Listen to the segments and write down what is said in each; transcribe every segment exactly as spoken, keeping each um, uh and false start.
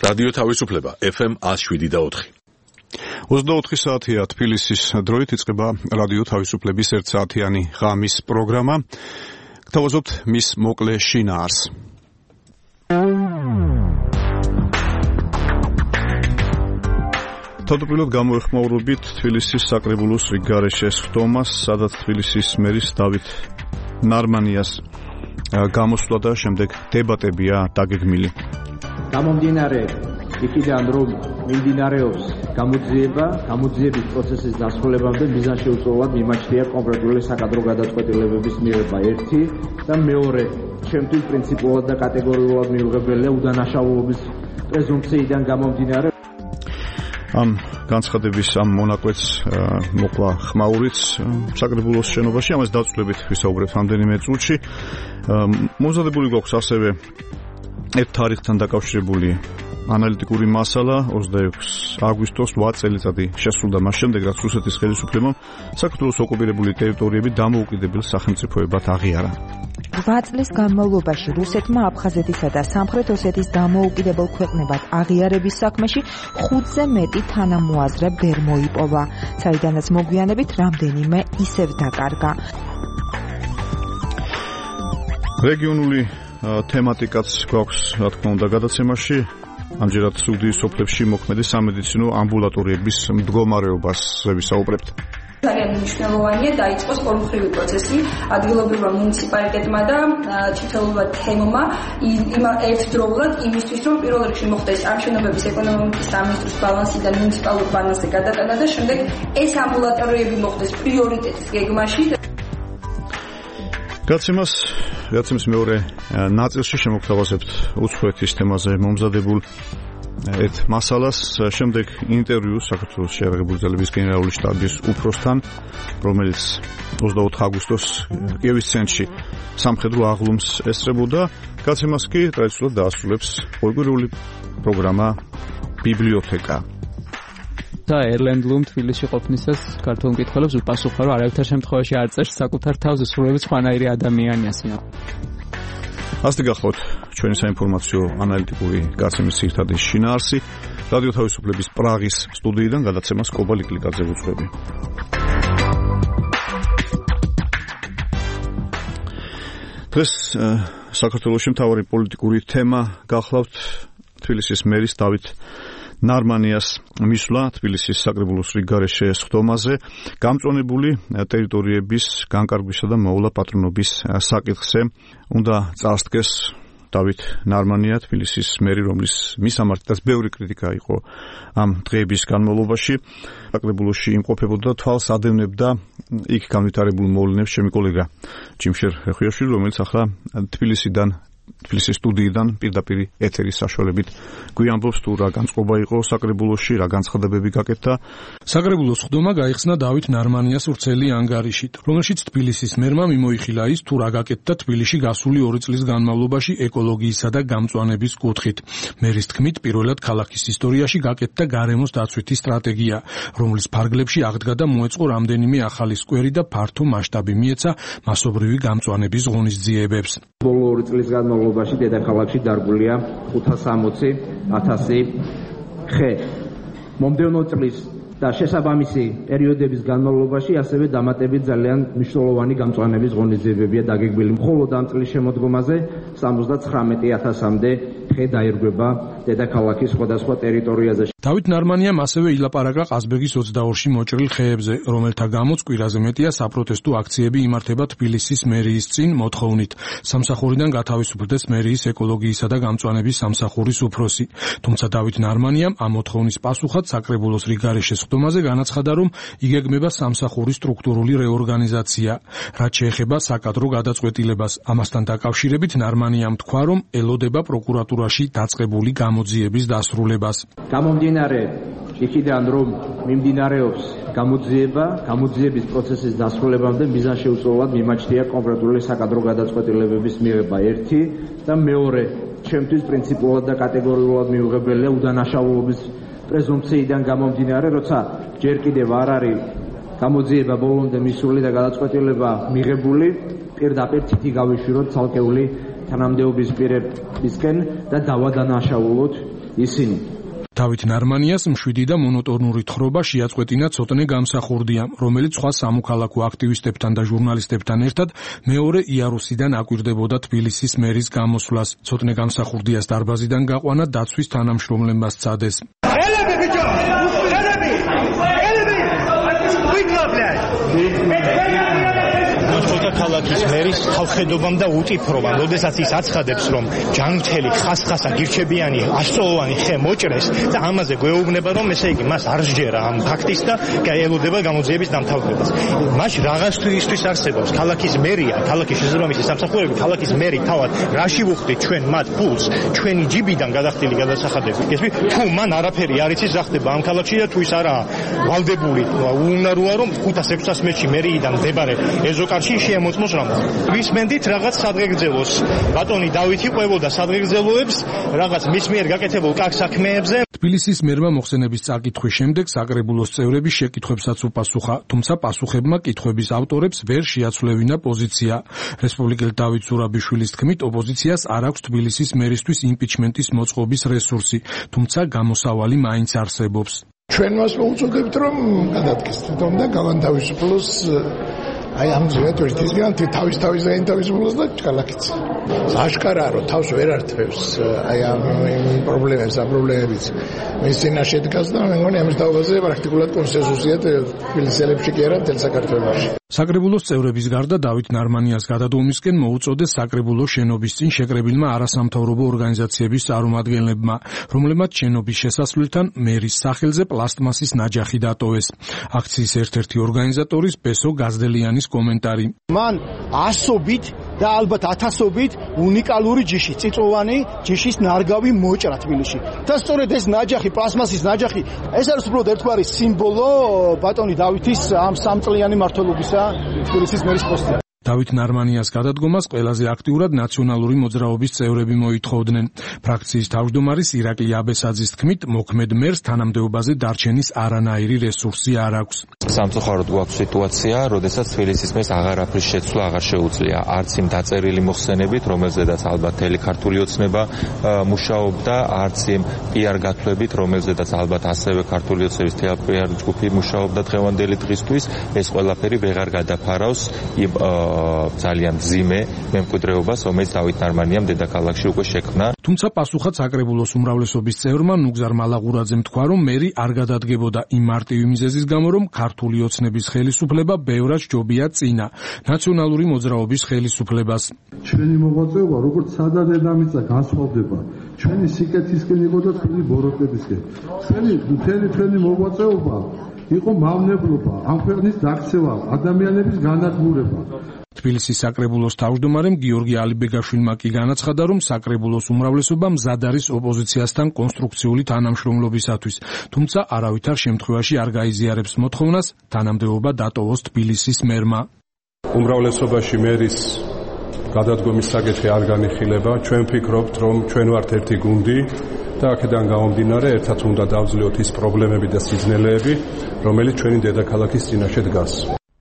რადიო თავისუფლება ეფ ემ one oh seven და four. ოცდაოთხი საათია თბილისის დროით იწყება რადიო თავისუფლების ერთ საათიანი ღამის პროგრამა. გთავაზობთ მის მოკლე შინაარს. თავდაპირველად გამოეხმაურებით თბილისის საკრებულოს რიგგარეშე სხდომას, სადაც თბილისის მერის დავით ნარმანიას გამოსვლა და შემდეგ დებატებია დაგეგმილი. გამომდინარე იქიდან რომ მიმდინარეობს გამოძიება, გამოძიების პროცესის დასრულებამდე მიზანშეუწმებლად მიმაჩნია კონკრეტული საკადრო გადაწყვეტილებების მიღება ერთი და მეორე, ჩემთვის პრინციპულად და კატეგორიულად მიუღებელია უდანაშაულობის პრეზუმპციიდან გამომდინარე. ამ განცხადების ამ მონაკვეთს მოკლა ხმაურიც საკრებულოს შენობაში, ამას დავწვლებით ვისაუბრებთ რამდენიმე წუთში. მომზადებული გვაქვს ასევე ერთ თარიღთან დაკავშირებული ანალიტიკური მასალა. ოცდაექვსი აგვისტოს რვა წელიწადი შესრულდა მას შემდეგ, რაც რუსეთის ხელისუფლებამ საქართველოს ოკუპირებული ტერიტორიები დამოუკიდებელ სახელმწიფოებად აღიარა. რვა წლის განმავლობაში რუსეთმა აფხაზეთისა და სამხრეთ ოსეთის დამოუკიდებელ ქვეყნებად აღიარების საქმეში ხუთზე მეტი თანამოაზრე ვერ მოიპოვა, საიდანაც მოგვიანებით რამდენიმე ისევ დაკარგა. რეგიონული თემატიკაც გვაქვს, რა თქმა უნდა, გადაცემაში. ამჯერად სუდის სოფლებში მოქმედი სამედიცინო ამბულატორიების მდგომარეობაზე ვისაუბრებთ. ძალიან მნიშვნელოვანია დაიწყოს პოლიტიკური პროცესი ადგილობრივმა მუნიციპალიტეტმა და თითოეულმა თემმა ერთდროულად იმისთვის, რომ პირველ რიგში მოხდეს ამ შენობების ეკონომიკის სამინისტროს ბალანსიდან მუნიციპალურ ბალანსზე გადატანა და შემდეგ ეს ამბულატორიები მოხდეს პრიორიტეტის გეგმაში. გადაცემას გადაცემის მეორე ნაწილში შემოგთავაზებთ უცხოეთის თემაზე მომზადებულ ერთ მასალას, შემდეგ ინტერვიუ საქართველოს შეიარაღებული ძალების გენერალური შტაბის უფროსთან, რომელიც ოცდაოთხი აგვისტოს კიევის ცენტრში სამხედრო აღლუმს ესწრებოდა. გადაცემას კი ტრადიციულად დაასრულებს პოლიტიკური პროგრამა ბიბლიოთეკა. და ერლენდ ლუმ თბილისში ყოფნისას ქართულ მკითხველებს უპასუხა, რომ არავითარ შემთხვევაში არ წერს საკუთარ თავს, სრულებით სხვანაირი ადამიანია. ასეთი გახლავთ ჩვენი საინფორმაციო ანალიტიკური გადაცემის ძირითადი შინაარსი. რადიო თავისუფლების პრაღის სტუდიიდან გადაცემას კობა ლიკლიკაძე უძღვები. დღეს საქართველოში მთავარი პოლიტიკური თემა გახლავთ თბილისის მერის დავით ნარმანიას მისვლა თბილისის საკრებულოს რიგგარეშე სხდომაზე, გამწვანებული ტერიტორიების განკარგვისა და მოვლა პატრონობის საკითხზე. უნდა წარსდგეს დავით ნარმანია, თბილისის მერი, რომლის მისამართი ბევრი კრიტიკა იყო ამ დღეების განმავლობაში. საკრებულოში იმყოფებოდა და თვალს ადევნებდა იქ განვითარებულ მოვლენებს ჩემი კოლეგა ჯიმშერ ხუიაშვილი, რომელიც ახლა თბილისიდან თბილისის სტუდიიდან პირდაპირ ეთერის საშუალებით გვიამბობს თუ რა განწყობა იყო საკრებულოში, რა განცხადებები გაკეთდა. საკრებულოს სხდომა გაიხსნა დავით ნარმანიას ვრცელი ანგარიშით, რომელშიც თბილისის მერმა მიმოიხილა ის თუ რა გაკეთდა თბილისში გასული ორი წლის განმავლობაში ეკოლოგიისა და გამწვანების კუთხით. მერის თქმით, პირველად ქალაქის ისტორიაში გაკეთდა გარემოს დაცვითი სტრატეგია, რომლის ფარგლებში აღდგა და მოეწყო რამდენიმე ახალი სკვერი და ფართო მასშტაბი მიეცა მასობრივი გამწვანების ღონისძიებებს. ბოლო ორი წლის განმავლობაში დედაქალაქში დარგულია ხუთას ორმოცი ათასი ხე. მომდევნო წლის და შესაბამისი პერიოდების განმავლობაში ასევე დამატებით ძალიან მნიშვნელოვანი გამწვანების ღონისძიებებია დაგეგმილი. მხოლოდ ამ წლის შემოდგომაზე სამოცდათხრამეტი ათასამდე ხე დაირღვება დედაქალაქის სხვადასხვა ტერიტორიაზე. დავით ნარმანიამ ასევე ილაპარაკა ყაზბეგის ოცდაორში მოჭრილ ხეებზე, რომელთა გამოც კვირაზე მეტია საპროტესტო აქციები იმართება თბილისის მერიის წინ მოთხოვნით სამსახურიდან გათავისუფლდეს მერიის ეკოლოგიისა და გამწვანების სამსახურის უფროსი. თუმცა დავით ნარმანიამ ამ მოთხოვნის პასუხად საკრებულოს რიგგარეშე სხდომაზე განაცხადა, რომ იგეგმება სამსახურის სტრუქტურული რეორგანიზაცია, რაც შეეხება საკადრო გადაწყვეტილებას. ამასთან დაკავშირებით ნარმანიამ თქვა, რომ ელოდება პროკურატურაში დაწყებული გამოძიების დასრულებას. გამომდინარე იქიდან რომ მიმდინარეობს გამოძიება, გამოძიების პროცესის დასრულებამდე მიზანშეუწმებლად მიმაჩნია კონკრეტული საკადრო გადაწყვეტილებების მიღება ერთი და მეორე, ჩემთვის პრინციპულად და კატეგორიულად მიუღებელია უდანაშაულობის პრეზუმპციიდან გამომდინარე, როცა ჯერ კიდევ არ არის გამოძიება ბოლომდე მისული და გადაწყვეტილება მიღებული, პირდაპირ თითი გავიშვიროთ ცალკეული თანამდებობის პირებისკენ და დავადანაშაულოთ ისინი. დავით ნარმანიას მშვიდი და მონოტონური თხრობა შეაწყვეტინა ცოტნე გამსახურდია, რომელიც სხვა სამოქალაქო აქტივისტებთან და ჟურნალისტებთან ერთად მეორე იარუსიდან აკვირდებოდა თბილისის მერის გამოსვლას. ცოტნე გამსახურდიას დარბაზიდან გაყვანა დაცვის თანამშრომლებმა სცადეს. ელები ბიჭო! ელები! ელები! ვიკლაბლე! ქალაქის მერის ხალხედობამ და უტიფრობამ, როდესაც ის აცხადებს, რომ ჯანმრთელი ხასხასა გირჩებიანი ასწლოვანი ხე მოჭრეს და ამაზე გვეუბნება, რომ ესე იგი მას არ სჯერა ამ ფაქტის და ელოდება გამოძიების დამთავრებას. მაშინ რაღაცთვის არსებობს ქალაქის მერია, ქალაქის შესაბამისი სამსახურები, ქალაქის მერი თავად რაში ვუხდით ჩვენ მათ ფულს, ჩვენი ჯიბიდან გადახდილი გადასახადები. ესმი თუ მან არაფერი არ იცის რა ხდება ამ ქალაქში და თუ ის არაა ვალდებული, უნაროა რომ ხუთ ათს ექვსს მეტრში მერიიდან მდებარე ეზოკარში შემოწმოს რამაც. ვისმენდით რაღაც სადღეგრძელოს. ბატონი დავითი ყვებოდა სადღეგრძელოებს რაღაც მის მიერ გაკეთებულ კაკ საქმეებზე. თბილისის მერმა მოხსენების წაკითხვის შემდეგ საკრებულოს წევრების შეკითხვებსაც უპასუხა, თუმცა პასუხებმა კითხვების ავტორებს ვერ შეაცვლევინა პოზიცია. რესპუბლიკელი დავით ზურაბიშვილის თქმით, ოპოზიციას არ აქვს თბილისის მერისთვის იმპიჩმენტის მოწყობის რესურსი, თუმცა გამოსავალი მაინც არსებობს. ჩვენ მას მოუწოდებთ, რომ გადადგეს თვითონ და გავანთავისუფლოს აი ამ ზეთოშთისგან თავის თავის დაინთავისუფლოს და ქალაქიც. აშკარაა რომ თავს ვერ ართვევს აი ამ პრობლემებს, ამ პრობლემებიც. მის წინაშე დგას და მე მგონი ამის დაობაზე პრაქტიკულად კონსენსუსია თბილისელებში კი არა მთელ საქართველოში. საკრებულოს წევრების გარდა დავით ნარმანიას გადადომისკენ მოუწოდეს საკრებულოს შენობის წინ შეკრებილმა არასამთავრობო ორგანიზაციების წარმომადგენლებმა, რომლებმაც შენობის შესასვლელთან მერის სახელზე პლასტმასის ნაჯახი დატოვეს. აქციის ერთ-ერთი ორგანიზატორის ბესო გაზდელიანის კომენტარი. მან ასობით და ალბათ ათასობით უნიკალური ჯიში, წიწოვანი ჯიშის ნარგავი მოჭრა თბილისში. და სწორედ ეს ნაჯახი, პლასმასის ნაჯახი, ეს არის უბრალოდ ერთგვარი სიმბოლო ბატონი დავითის ამ სამწლიანი მმართველობისა თბილისის მერის პოსტზე. დავით ნარმანიას გადადგომას ყველაზე აქტიურად ნაციონალური მოძრაობის წევრები მოითხოვდნენ. ფრაქციის თავმჯდომარის ირაკლი აბესაძის თქმით, მოქმედ მერს თანამდებობაზე დარჩენის არანაირი რესურსი არ აქვს. სამწუხაროდ გვაქვს სიტუაცია, როდესაც თბილისის მერს აღარაფრის შეცვლა აღარ შეუძლია. არც იმ დაწერილი მოხსენებით, რომელზედაც ალბათ მთელი ქართული ოცნება მუშაობდა, არც იმ პიარ გათვლებით, რომელზედაც ალბათ ასევე ქართული ოცნების თეატ პიარ ჯგუფი მუშაობდა დღევანდელი დღისთვის, ეს ყველაფერი ვეღარ გადაფარავს იმ ძალიან ძიმე მემკვიდრეობას, რომელიც დავით ნარმანიამ დედაქალაქში უკვე შექმნა. თუმცა პასუხად საკრებულოს უმრავლესობის წევრმა ნუგზარ მალაღურაძემ თქვა, რომ მერი არ გადადგებოდა იმ მარტივი მიზეზის გამო, რომ ქართული ოცნების ხელისუფლება ბევრად ჯობია წინა ნაციონალური მოძრაობის ხელისუფლებას. ჩვენი მოღვაწეობა როგორც სადა დედამიწა განსხვავდება ჩვენი სიკეთისკენ იყო და თქვენი ბოროტებისკენ. ჩვენი მთელი ჩვენი მოღვაწეობა იყო მავნებლობა, ამ ქვეყნის დაქცევა, ადამიანების განადგურება. თბილისის საკრებულოს თავმჯდომარემ გიორგი ალიბეგაშვილმა კი განაცხადა, რომ საკრებულოს უმრავლესობა მზად არის ოპოზიციასთან კონსტრუქციული თანამშრომლობისათვის, თუმცა არავითარ შემთხვევაში არ გაიზიარებს მოთხოვნას თანამდებობა დატოვოს თბილისის მერმა. უმრავლესობაში მერის გადადგომის საკითხი არ განიხილება. ჩვენ ვფიქრობთ, რომ ჩვენ ვართ ერთი გუნდი და აქედან გამომდინარე ერთად უნდა დავძლიოთ ის პრობლემები და სიძნელეები, რომელიც ჩვენი დედაქალაქის წინაშე დგას.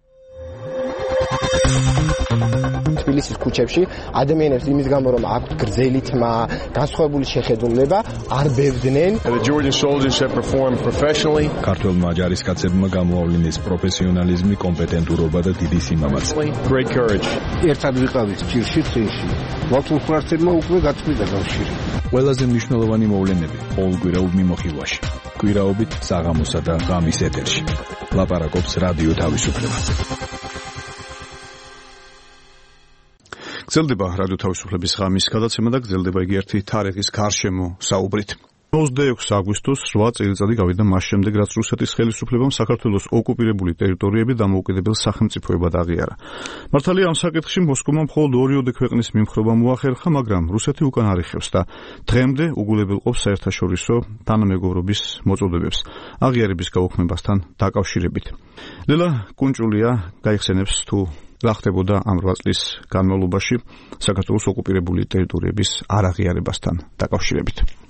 თბილისის ქუჩებში ადამიანებს იმის გამო რომ აქვთ გრძელი თმა, განსხვავებული შეხედულება, არ ბევდნენ. ქართველმა ჯარისკაცებმა გამოავლინეს პროფესიონალიზმი, კომპეტენტურობა და დიდი სიმამაცე. ერთად ვიყავით ჭირში წინში. ლათულხმარცებმა უკვე გაწყვიტა კავშირი. ყველაზე მნიშვნელოვანი მოვლენები ყოველკვირეულ მიმოხილვაში. კვირაობით საღამოსა და ღამის ეთერში. ლაპარაკობს რადიო თავისუფლება. გრძელდება რადიო თავისუფლების ღამის გადაცემა და გრძელდება იგი ერთი თარიღის გარშემო საუბრით. ოცდაექვსი აგვისტოს რვა წელიწადი გავიდა მას შემდეგ, რაც რუსეთის ხელისუფლებამ საქართველოს ოკუპირებული ტერიტორიები დამოუკიდებელ სახელმწიფოებად აღიარა. მართალია ამ საკითხში მოსკოვმა მხოლოდ ორიოდე ქვეყნის მიმხრობა მოახერხა, მაგრამ რუსეთი უკან არ იხევს და დღემდე უგულებელყოფს საერთაშორისო თანამეგობრობის მოწოდებებს აღიარების გაუქმებასთან დაკავშირებით. ლელა კუნჭულია გაიხსენებს თუ რა ხდებოდა ამ რვა წლის განმავლობაში საქართველოს ოკუპირებული ტერიტორიების არაღიარებასთან დაკავშირებით.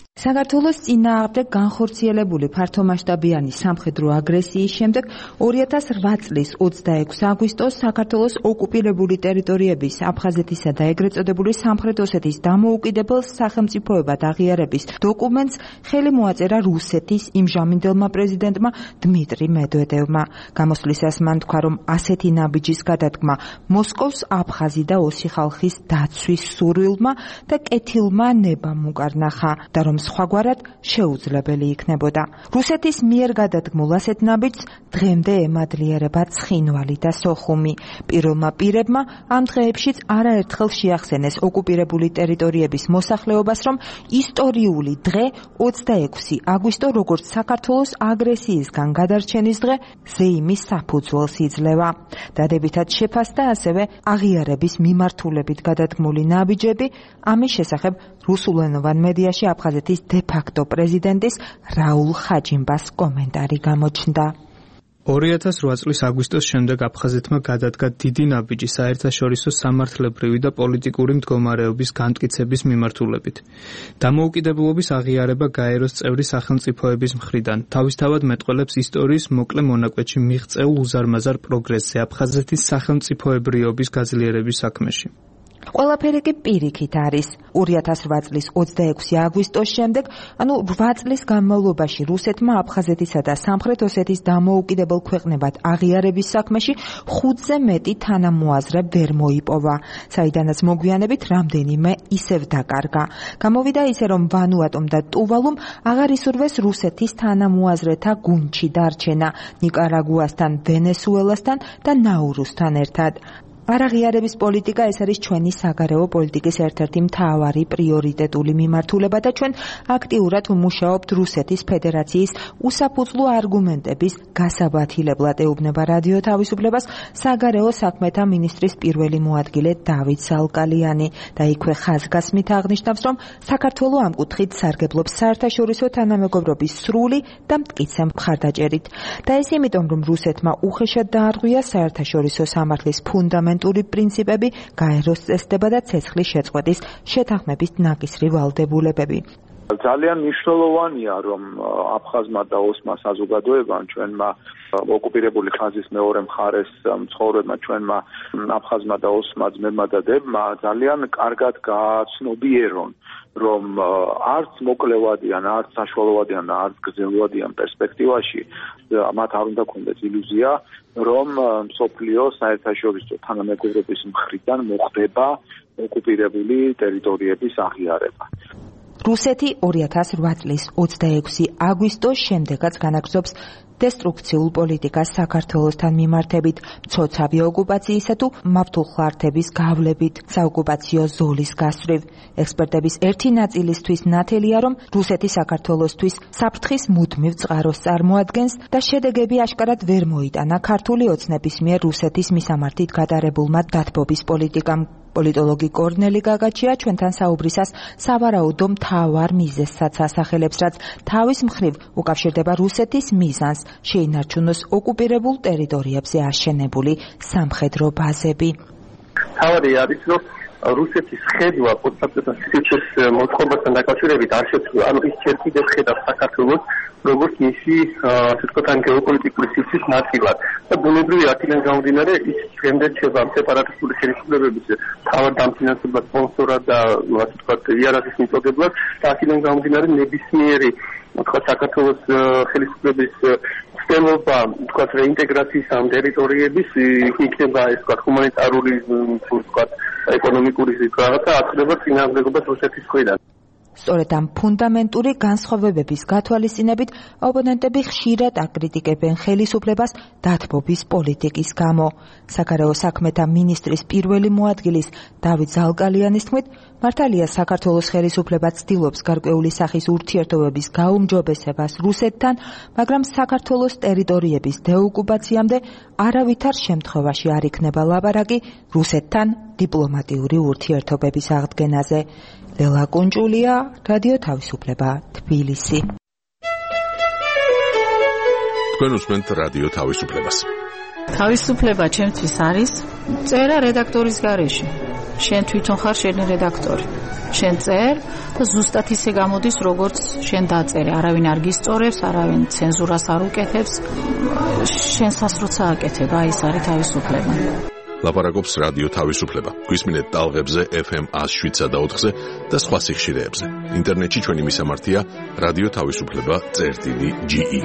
საქართველოს წინააღმდეგ განხორციელებული ფართომასშტაბიანი სამხედრო აგრესიის შემდეგ ორი ათას რვა წლის ოცდაექვსი აგვისტოს საქართველოს ოკუპირებული ტერიტორიების აფხაზეთისა და ეგრეთ წოდებული სამხრეთ ოსეთის დამოუკიდებელ სახელმწიფოებად აღიარების დოკუმენტს ხელი მოაწერა რუსეთის იმჟამინდელმა პრეზიდენტმა დმიტრი მედვედევმა. გამოსვლისას მან თქვა, რომ ასეთი ნაბიჯის გადადგმა მოსკოვს აფხაზი და ოსი ხალხის დაცვის სურვილმა და კეთილმა ნებამ უკარნახა და რომ სხვაგვარად შეუძლებელი იქნებოდა. რუსეთის მიერ გადადგმულ ასეთ ნაბიჯს დღემდე ემადლიერება ცხინვალი და სოხუმი. პირველმა პირებმა ამ დღეებშიც არაერთხელ შეახსენეს ოკუპირებული ტერიტორიების მოსახლეობას, რომ ისტორიული დღე ოცდაექვსი აგვისტო როგორც საქართველოს აგრესიისგან გადარჩენის დღე ზეიმის საფუძველს იძლევა. დადებითად შეფასდა ასევე აღიარების მიმართულებით გადადგმული ნაბიჯები. ამის შესახებ რუსულენოვან მედიაში აფხაზეთის დე-ფაქტო პრეზიდენტის რაულ ხაჯიმბას კომენტარი გამოჩნდა. ორი ათას რვა წლის აგვისტოს შემდეგ აფხაზეთმა გადადგა დიდი ნაბიჯი საერთაშორისო სამართლებრივი და პოლიტიკური მდგომარეობის განმტკიცების მიმართულებით. დამოუკიდებლობის აღიარება გაეროს წევრი სახელმწიფოების მხრიდან თავისთავად მეტყველებს ისტორიის მოკლე მონაკვეთში მიღწეულ უზარმაზარ პროგრესზე აფხაზეთის სახელმწიფოებრიობის გაძლიერების საქმეში. ყველაფერი კი პირიქით არის. ორი ათას რვა წლის ოცდაექვსი აგვისტოს შემდეგ, ანუ რვა წლის განმავლობაში რუსეთმა აფხაზეთისა და სამხრეთ ოსეთის დამოუკიდებელ ქვეყნებად აღიარების საქმეში ხუთზე მეტი თანამოაზრე ვერ მოიპოვა, საიდანაც მოგვიანებით რამდენიმე ისევ დაკარგა. გამოვიდა ისე, რომ ვანუატუმ და ტუვალუმ აღარ ისურვეს რუსეთის თანამოაზრეთა გუნდში დარჩენა ნიკარაგუასთან, ვენესუელასთან და ნაურუსთან ერთად. არაღიარების პოლიტიკა ეს არის ჩვენი საგარეო პოლიტიკის ერთ-ერთი მთავარი პრიორიტეტული მიმართულება და ჩვენ აქტიურად ვმუშაობთ რუსეთის ფედერაციის უსაფუძლო არგუმენტების გასაბათილებლად, ეუბნება რადიო თავისუფლებას საგარეო საქმეთა მინისტრის პირველი მოადგილე დავით ზალკალიანი და იქვე ხაზგასმით აღნიშნავს, რომ საქართველო ამ კუთხით სარგებლობს საერთაშორისო თანამეგობრობის სრული და მტკიცე მხარდაჭერით. და ეს იმიტომ, რომ რუსეთმა უხეშად დაარღვია საერთაშორისო სამართლის ფუნდამენტი პრინციპები, გაეროს წესდება და ცეცხლის შეწყვეტის შეთანხმების ნაკისრი ვალდებულებები. ძალიან მნიშვნელოვანია, რომ აფხაზმა და ოსმა საზოგადოებამ, ჩვენმა ოკუპირებული ხაზის მეორე მხარეს მცხოვრებმა, ჩვენმა აფხაზმა და ოსმა ძმებმა და დებმა ძალიან კარგად გააცნობიერონ, რომ არც მოკლევადიან, არც საშუალოვადიან და არც გრძელვადიან პერსპექტივაში მათ არ უნდა ქონდეს ილუზია, რომ მსოფლიო საერთაშორისო თანამეგობრობის მხრიდან მოხდება ოკუპირებული ტერიტორიების აღიარება. რუსეთი ორი ათას რვა წლის ოცდაექვსი აგვისტოს შემდეგაც განაგრძობს დესტრუქციულ პოლიტიკას საქართველოსთან მიმართებით, მცოცავი ოკუპაციისა თუ მავთულხლართების გავლებით, საოკუპაციო ზოლის გასწვრივ. ექსპერტების ერთი ნაწილისთვის ნათელია, რომ რუსეთი საქართველოსთვის საფრთხის მუდმივ წყაროს წარმოადგენს და შედეგები აშკარად ვერ მოიტანა ქართული ოცნების მიერ რუსეთის მისამართით გატარებულმა დათბობის პოლიტიკამ. პოლიტოლოგი კორნელი გაგაჩია ჩვენთან საუბრისას სავარაუდო მთავარ მიზეზსაც ასახელებს, რაც თავის მხრივ უკავშირდება რუსეთის მიზანს შეინარჩუნოს ოკუპირებულ ტერიტორიებზე აშენებული სამხედრო ბაზები. თავი არის, რომ რუსეთის ხედვა კონსტიტუციის სიცოცხლის მოწყობასთან დაკავშირებით არ შეცვლა, ანუ ის ჯერ კიდევ ხედავს საქართველოს როგორც მისი ასე ვთქვათ, გეოპოლიტიკური სიცოცხლის ნაწილად. და ბუნებრივი აქედან გამომდინარე, ის დღემდე რჩება სეპარატისტული ხელისუფლებების თავად დამფინანსებლად, სპონსორად და ასე ვთქვათ, იარაღის მიწოდებლად და აქედან გამომდინარე ნებისმიერი ვთქვათ, საქართველოს ხელისუფლების ცდილობა ვთქვათ, რეინტეგრაციის ამ ტერიტორიების იქნება ეს ვთქვათ, ჰუმანიტარული ვთქვათ, ეკონომიკური რაღაცა აწდება წინააღმდეგობას რუსეთის მხრიდან. სწორედ ამ ფუნდამენტური განსხვავებების გათვალისწინებით ოპონენტები ხშირად აკრიტიკებენ ხელისუფლებას დათბობის პოლიტიკის გამო. საგარეო საქმეთა მინისტრის პირველი მოადგილის დავით ზალკალიანის თქმით, მართალია საქართველოს ხელისუფლება ცდილობს გარკვეული სახის ურთიერთობების გაუმჯობესებას რუსეთთან, მაგრამ საქართველოს ტერიტორიების დეოკუპაციამდე არავითარ შემთხვევაში არ იქნება ლაპარაკი რუსეთთან დიპლომატიური ურთიერთობების აღდგენაზე. ლელა კუნჭულია, რადიო თავისუფლება, თბილისი. თქვენ უსმენთ რადიო თავისუფლებას. თავისუფლება ჩემთვის არის წერა რედაქტორის გარეშე. შენ თვითონ ხარ შენი რედაქტორი. შენ წერ და ზუსტად ისე გამოდის, როგორც შენ დაწერე. არავინ არ გისწორებს, არავინ ცენზურას არ უკეთებს. შენ სასროცა აკეთებ, აი ეს არის თავისუფლება. ლაპარაკობს რადიო თავისუფლება. გვისმინეთ ტალღებზე ეფ ემ one oh seven point four-ზე და სხვა სიხშირეებზე. ინტერნეტში ჩვენი მისამართია რადიო თავისუფლება წერტილი ჯი ი.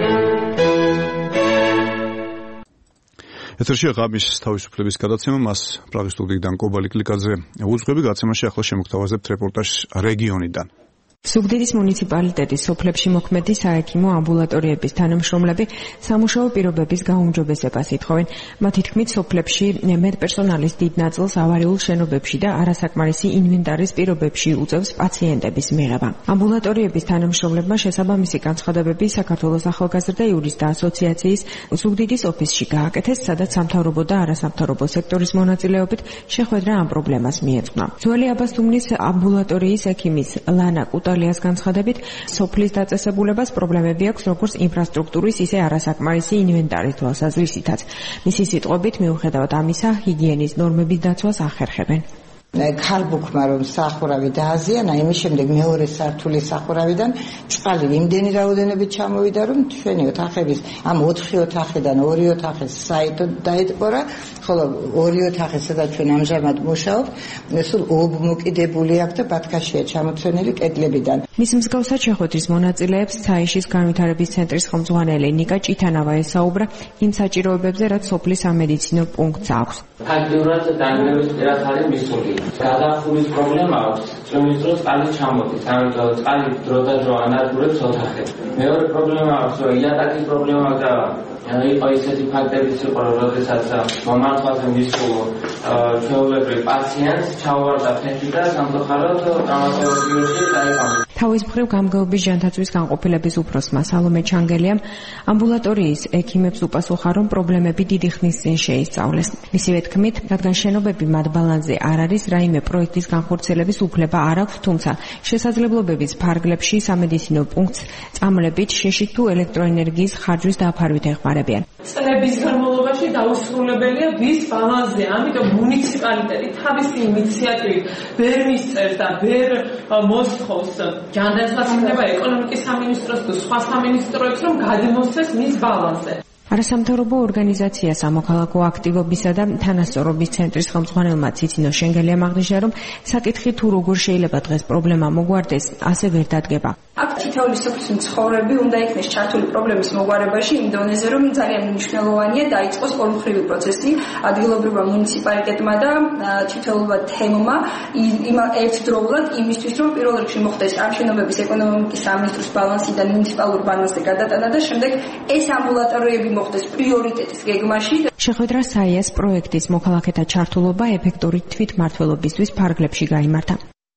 ეთერშია ღამის თავისუფლების გადაცემა, მას პრაღის სტუდიიდან კობალი კლიკაძე უძღვები. გადაცემაში ახლა შემოგთავაზებთ რეპორტაჟს რეგიონიდან. ზუგდიდის მუნიციპალიტეტის სოფლებში მოქმედი საექიმო ამბულატორიების თანამშრომლები სამუშაო პირობების გაუმჯობესებას ითხოვენ. მათი თქმით, სოფლებში მედპერსონალის დიდ ნაწილს ავარიულ შენობებში და არასაკმარისი ინვენტარის პირობებში უწევს პაციენტების მიღება. ამბულატორიების თანამშრომლებმა შესაბამისი განცხადებები საქართველოს ახალგაზრდა იურისტთა ასოციაციის ზუგდიდის ოფისში გააკეთეს, სადაც სამთავრობო და არასამთავრობო სექტორის მონაწილეობით შეხვედრა ამ პრობლემას მიეძღვნა. ძველი აბასთუმნის ამბულატორიის ექიმის ლანა კუტალიას განცხადებით, სოფლის დაწესებულებას პრობლემები აქვს როგორც ინფრასტრუქტურის, ისე არასაკმარისი ინვენტარის თვალსაზრისითაც. მისი სიტყვებით, მიუხედავად ამისა, ჰიგიენის ნორმების დაცვას ახერხებენ. ქალბუქმა რომ სახურავი დააზიანა, იმის შემდეგ მეორე სართულის სახურავიდან წყალი იმდენი რაოდენობით ჩამოვიდა, რომ ჩვენი ოთახების ამ ოთხი ოთახიდან ორი ოთახის საერთოდ დაეთყორა, ხოლო ორი ოთახი, სადაც ჩვენ ამჟამად მუშაობთ, სულ ობმოკიდებული აქვს და ბათქაშია ჩამოცვენილი კედლებიდან. მის მსგავსად შეხვედრის მონაწილეებს ცაიშის განვითარების ცენტრის ხელმძღვანელი ნიკა ჭითანავა ესაუბრა იმ საჭიროებებზე, რაც სოფლის სამედიცინო პუნქტს აქვს. ფაქტიურად დანგრევის პირას არის მისული. გადახურვის პრობლემა აქვს, წვიმის დროს წყალი ჩამოდის, ამიტომ წყალი დრო და დრო ანადგურებს ოთახებს. მეორე პრობლემა აქვს, რომ იატაკის პრობლემა და იყო ისეთი ფაქტებიც იყო, როდესაც მომართვაზე მისულო ჩვეულებრივ პაციენტს ჩაუვარდა ფეხი და სამწუხაროდ ტრავმატოლოგიაში დაიყვანა. თავის მხრივ გამგეობის ჟანთაცვის განყოფილების უფროსმა სალომე ჩანგელიამ ამბულატორიის ექიმებს უპასუხა, რომ პრობლემები დიდი ხნის წინ შეისწავლეს. მისივე თქმით, რადგან შენობები მათ ბალანსზე არ არის, რაიმე პროექტის განხორციელების უფლება არ აქვს, თუმცა შესაძლებლობების ფარგლებში სამედიცინო პუნქტს წამლებით შეშით თუ ელექტროენერგიის ხარჯვის დაფარვით ეხმარებიან. წლების განმავლობაში დაუსრულებელია ვის ბალანსზე, ამიტომ მუნიციპალიტეტი თავისი ინიციატივით ვერ მისწერს და ვერ მოსთხოვს ჯანდაცვას იქნება ეკონომიკის სამინისტროს და სხვა სამინისტროებს, რომ გადმოსცეს მის ბალანსზე. არასამთავრობო ორგანიზაცია სამოქალაქო აქტივობისა და თანასწორობის ცენტრის ხელმძღვანელმა ციცინო შენგელიამ აღნიშნა, რომ საკითხი თუ როგორ შეიძლება დღეს პრობლემა მოგვარდეს, ასე ვერ დადგება. აქ თითოეული სოფლის მცხოვრები უნდა იქნეს ჩართული პრობლემის მოგვარებაში იმ დონეზე, რომ ძალიან მნიშვნელოვანია დაიწყოს ორმხრივი პროცესი ადგილობრივმა მუნიციპალიტეტმა და თითოეულმა თემმა ერთდროულად იმისთვის, რომ პირველ რიგში მოხდეს ამ შენობების ეკონომიკის სამინისტროს ბალანსიდან მუნიციპალურ ბალანსზე გადატანა და შემდეგ ეს ამბულატორიები მოხდეს პრიორიტეტის გეგმაში. შეხვედრა საიას პროექტის მოქალაქეთა ჩართულობა ეფექტური თვითმმართველობისთვის ფარგლებში გაიმართა.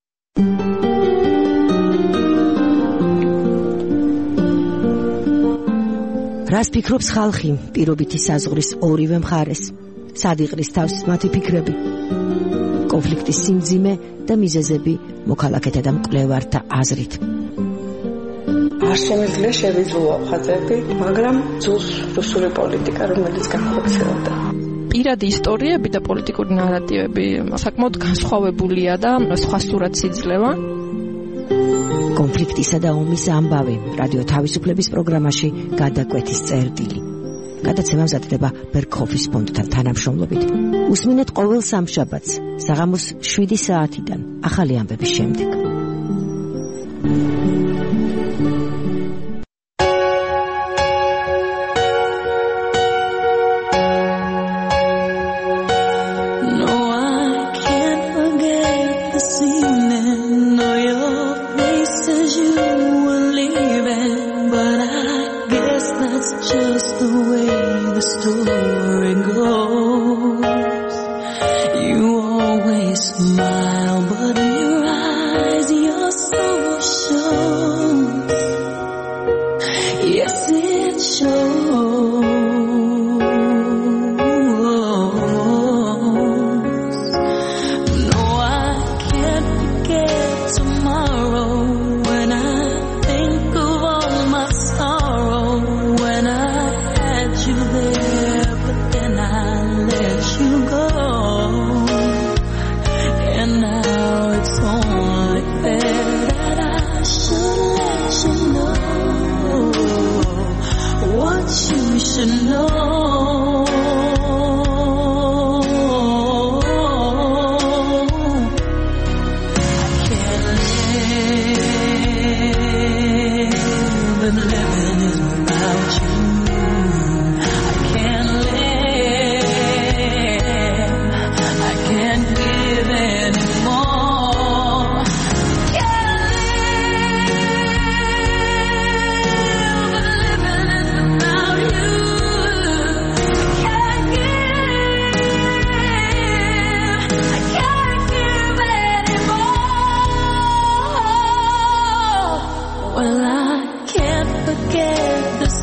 რას ფიქრობს ხალხი პირობითი საზღვრის ორივე მხარეს? სად იყრის თავს მათი ფიქრები? კონფლიქტის სიმძიმე და მიზეზები მოქალაქეთა და მკვლევართა აზრით. არ შემიძლია შევიძულო ხაზები, მაგრამ ძულს რუსული პოლიტიკა, რომელიც განხორციელდა. პირადი ისტორიები და პოლიტიკური ნარატივები საკმაოდ განსხვავებულია და სხვა სურათს იძლევა. კონფლიქტისა და ომის ამბავი რადიო თავისუფლების პროგრამაში გადაკვეთის წერტილი. გადაცემა მზადდება ბერქოფის ფონდთან თანამშრომლობით. უსმინეთ ყოველ სამშაბათს საღამოს შვიდი საათიდან ახალი ამბების შემდეგ.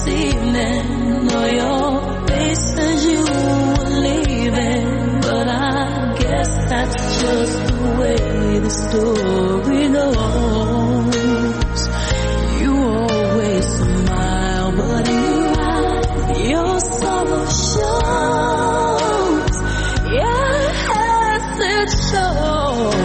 evening, know your face as you were leaving, but I guess that's just the way the story goes. You always smile, but in your eyes, your sorrow shows. Yes, it shows.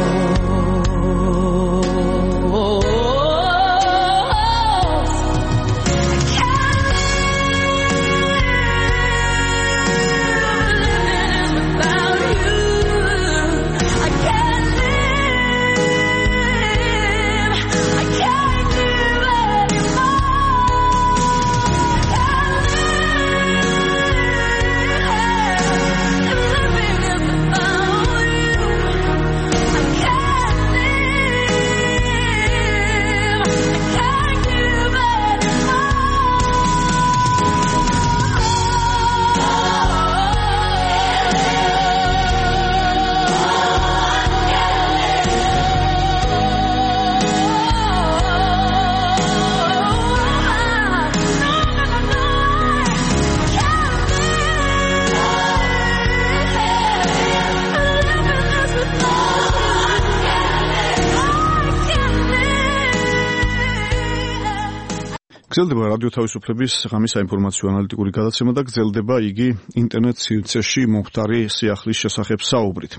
გრძელდება რადიო თავისუფლების ღამის საინფორმაციო ანალიტიკური გადაცემა და გრძელდება იგი ინტერნეტ სივრცეში მომხდარი სიახლის შესახებ საუბრით.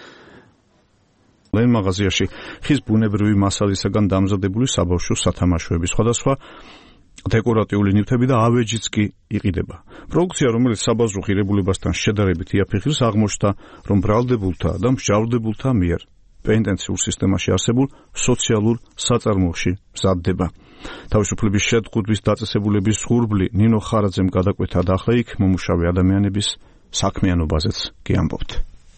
ლენ მაღაზიაში ხის ბუნებრივი მასალისაგან დამზადებული საბავშვო სათამაშოები, სხვადასხვა დეკორატიული ნივთები და ავეჯიც კი იყიდება. პროდუქცია, რომელიც საბაზრო ღირებულებასთან შედარებით იაფიხრის, აღმოჩნდა, რომ ბრალდებულთა და მსჯავრდებულთა მიერ პენტენციურ სისტემაში არსებულ სოციალურ საწარმოებში მზადდება. თავისუფლების შეთქმულის დაწესებულების ღურბლი ნინო ხარაძემ გადაკვეთა და ახლა იქ მომუშავე ადამიანების საქმიანობაზეც კი ამბობთ.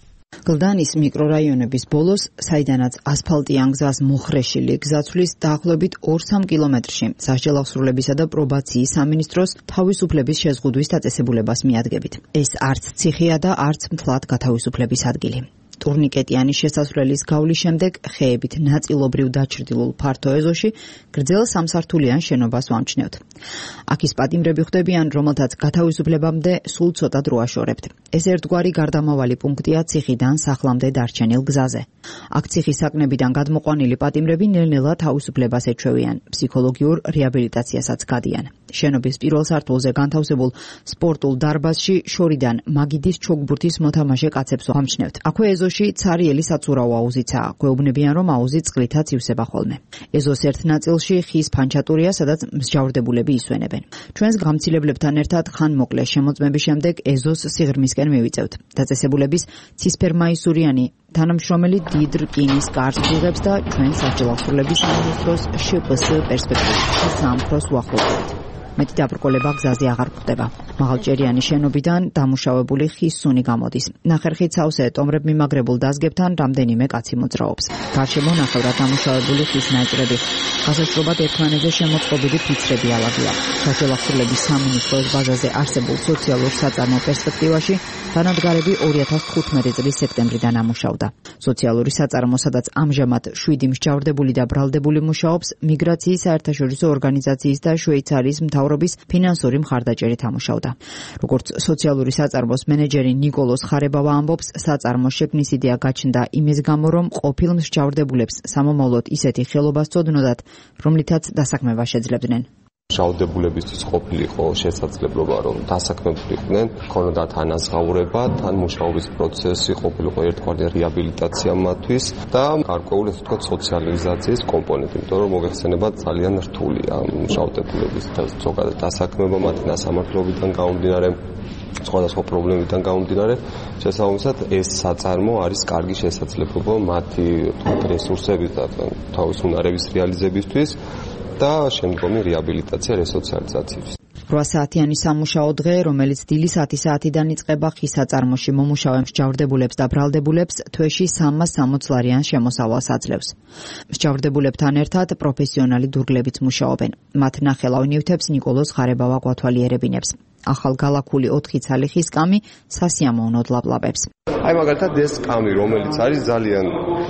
გლდანის მიკრორაიონების ბოლოს, საიდანაც ასფალტიან გზას მოხრეშილი გზაცვლის დაახლოებით ორ-სამ კილომეტრში სასჯელახსრულებისა და პრობაციის სამინისტროს თავისუფლების შეზღუდვის დაწესებულებას მიადგებით. ეს არც ციხეა და არც მთლად გათავისუფლების ადგილი. ტურნიკეტიანი შესასვლელის გავლის შემდეგ ხეებით ნაწილობრივ დაჩრდილულ ფართო ეზოში გრძელ სამსართულიან შენობას ვამჩნევთ. აქ ის პატიმრები ხდებიან, რომელთაც გათავისუფლებამდე სულ ცოტა დრო აშორებთ. ეს ერთგვარი გარდამავალი პუნქტია ციხიდან სახლამდე დარჩენილ გზაზე. აქ ციხის საკნებიდან გადმოყვანილი პატიმრები ნელ-ნელა თავისუფლებას ეჩვევიან, ფსიქოლოგიურ რეაბილიტაციასაც გადიან. შენობის პირველ სართულზე განთავსებულ სპორტულ დარბაზში შორიდან მაგიდის ჩოგბურთის მოთამაშე კაცებს ვამჩნევთ. აქვე ეზოში ცარიელი საცურაო აუზიცაა. გვეუბნებიან, რომ აუზი წყლითაც ივსება ხოლმე. ეზოს ერთ ნაწილში ხის ფანჩატურია, სადაც მსჯავრდებულები ისვენებენ. ჩვენს გამცილებლებთან ერთად ხანმოკლე შემოწმების შემდეგ ეზოს სიღრმისკენ მივიწევთ. დაწესებულების ცისფერმაისურიანი თანამშრომელი დიდ რკინის კარს ვიღებს და ჩვენ სასჯელახსრულების სამინისტროს შპს პერსპექტივაში სამფროს უახლოვდებით. მეტი დაბრკოლება გზაზე აღარ გვხდება. მაღალჭერიანი შენობიდან დამუშავებული ხის სუნი გამოდის. ნახერხით სავსე ტომრებ მიმაგრებულ დაზგებთან რამდენიმე კაცი მოძრაობს. გარშემო ნახევრად დამუშავებული ხის ნაწილები, გასაშრობად ერთმანეთზე შემოწყობილი ფიცრები ალაგია. სასჯელახსრულების სამინისტროს ბაზაზე არსებულ სოციალურ საწარმო პერსპექტივაში დანადგარები ორი ათას თხუთმეტი წლის სექტემბრიდან ამუშავდა. სოციალური საწარმო, სადაც ამჟამად შვიდი მსჯავრდებული და ბრალდებული მუშაობს, მიგრაციის საერთაშორისო ორგანიზაციის და შვეიცარიის მთავრობის ფინანსური მხარდაჭერით ამუშავდა. როგორც სოციალური საწარმოს მენეჯერი ნიკოლოს ხარებავა ამბობს, საწარმოს შექმნის იდეა გაჩნდა იმის გამო, რომ ყოფილ მსჯავრდებულებს სამომავლოდ ისეთი ხელობა სწოდნოდათ, რომლითაც დასაქმება შეძლებდნენ. მშავდებულებისთვის ყოფილიყო შესაძლებლობა, რომ დასაქმებულიყვნენ, ქონოდათ ანაზღაურება, თან მუშაობის პროცესი ყოფილიყო ერთგვარი რეაბილიტაცია მათთვის და გარკვეული ასე ვთქვათ სოციალიზაციის კომპონენტი, იმიტომ რომ მოგეხსენებათ ძალიან რთულია მშავდებულების ზოგადად დასაქმება მათი ნასამართლობიდან გამომდინარე, სხვადასხვა პრობლემებიდან გამომდინარე, შესაბამისად ეს საწარმო არის კარგი შესაძლებლობა მათი რესურსების და თავის უნარების რეალიზებისთვის და შემდგომი რეაბილიტაცია, რესოციალიზაციის. რვა საათიანი სამუშაო დღე, რომელიც დილის ათი საათიდან იწყება ხის საწარმოში მომუშავე მსჯავრდებულებს და ბრალდებულებს თვეში სამას სამოც ლარიან შემოსავალს აძლევს. მსჯავრდებულებთან ერთად პროფესიონალი დურგლებიც მუშაობენ. მათ ნახელავ ნივთებს ნიკოლოს ხარებავა გვათვალიერებინებს. ახალგალაქული ოთხი ცალიხის კამი სასიამოვნოდ ლაპლაპებს. აი მაგალითად ეს კამი, რომელიც არის ძალიან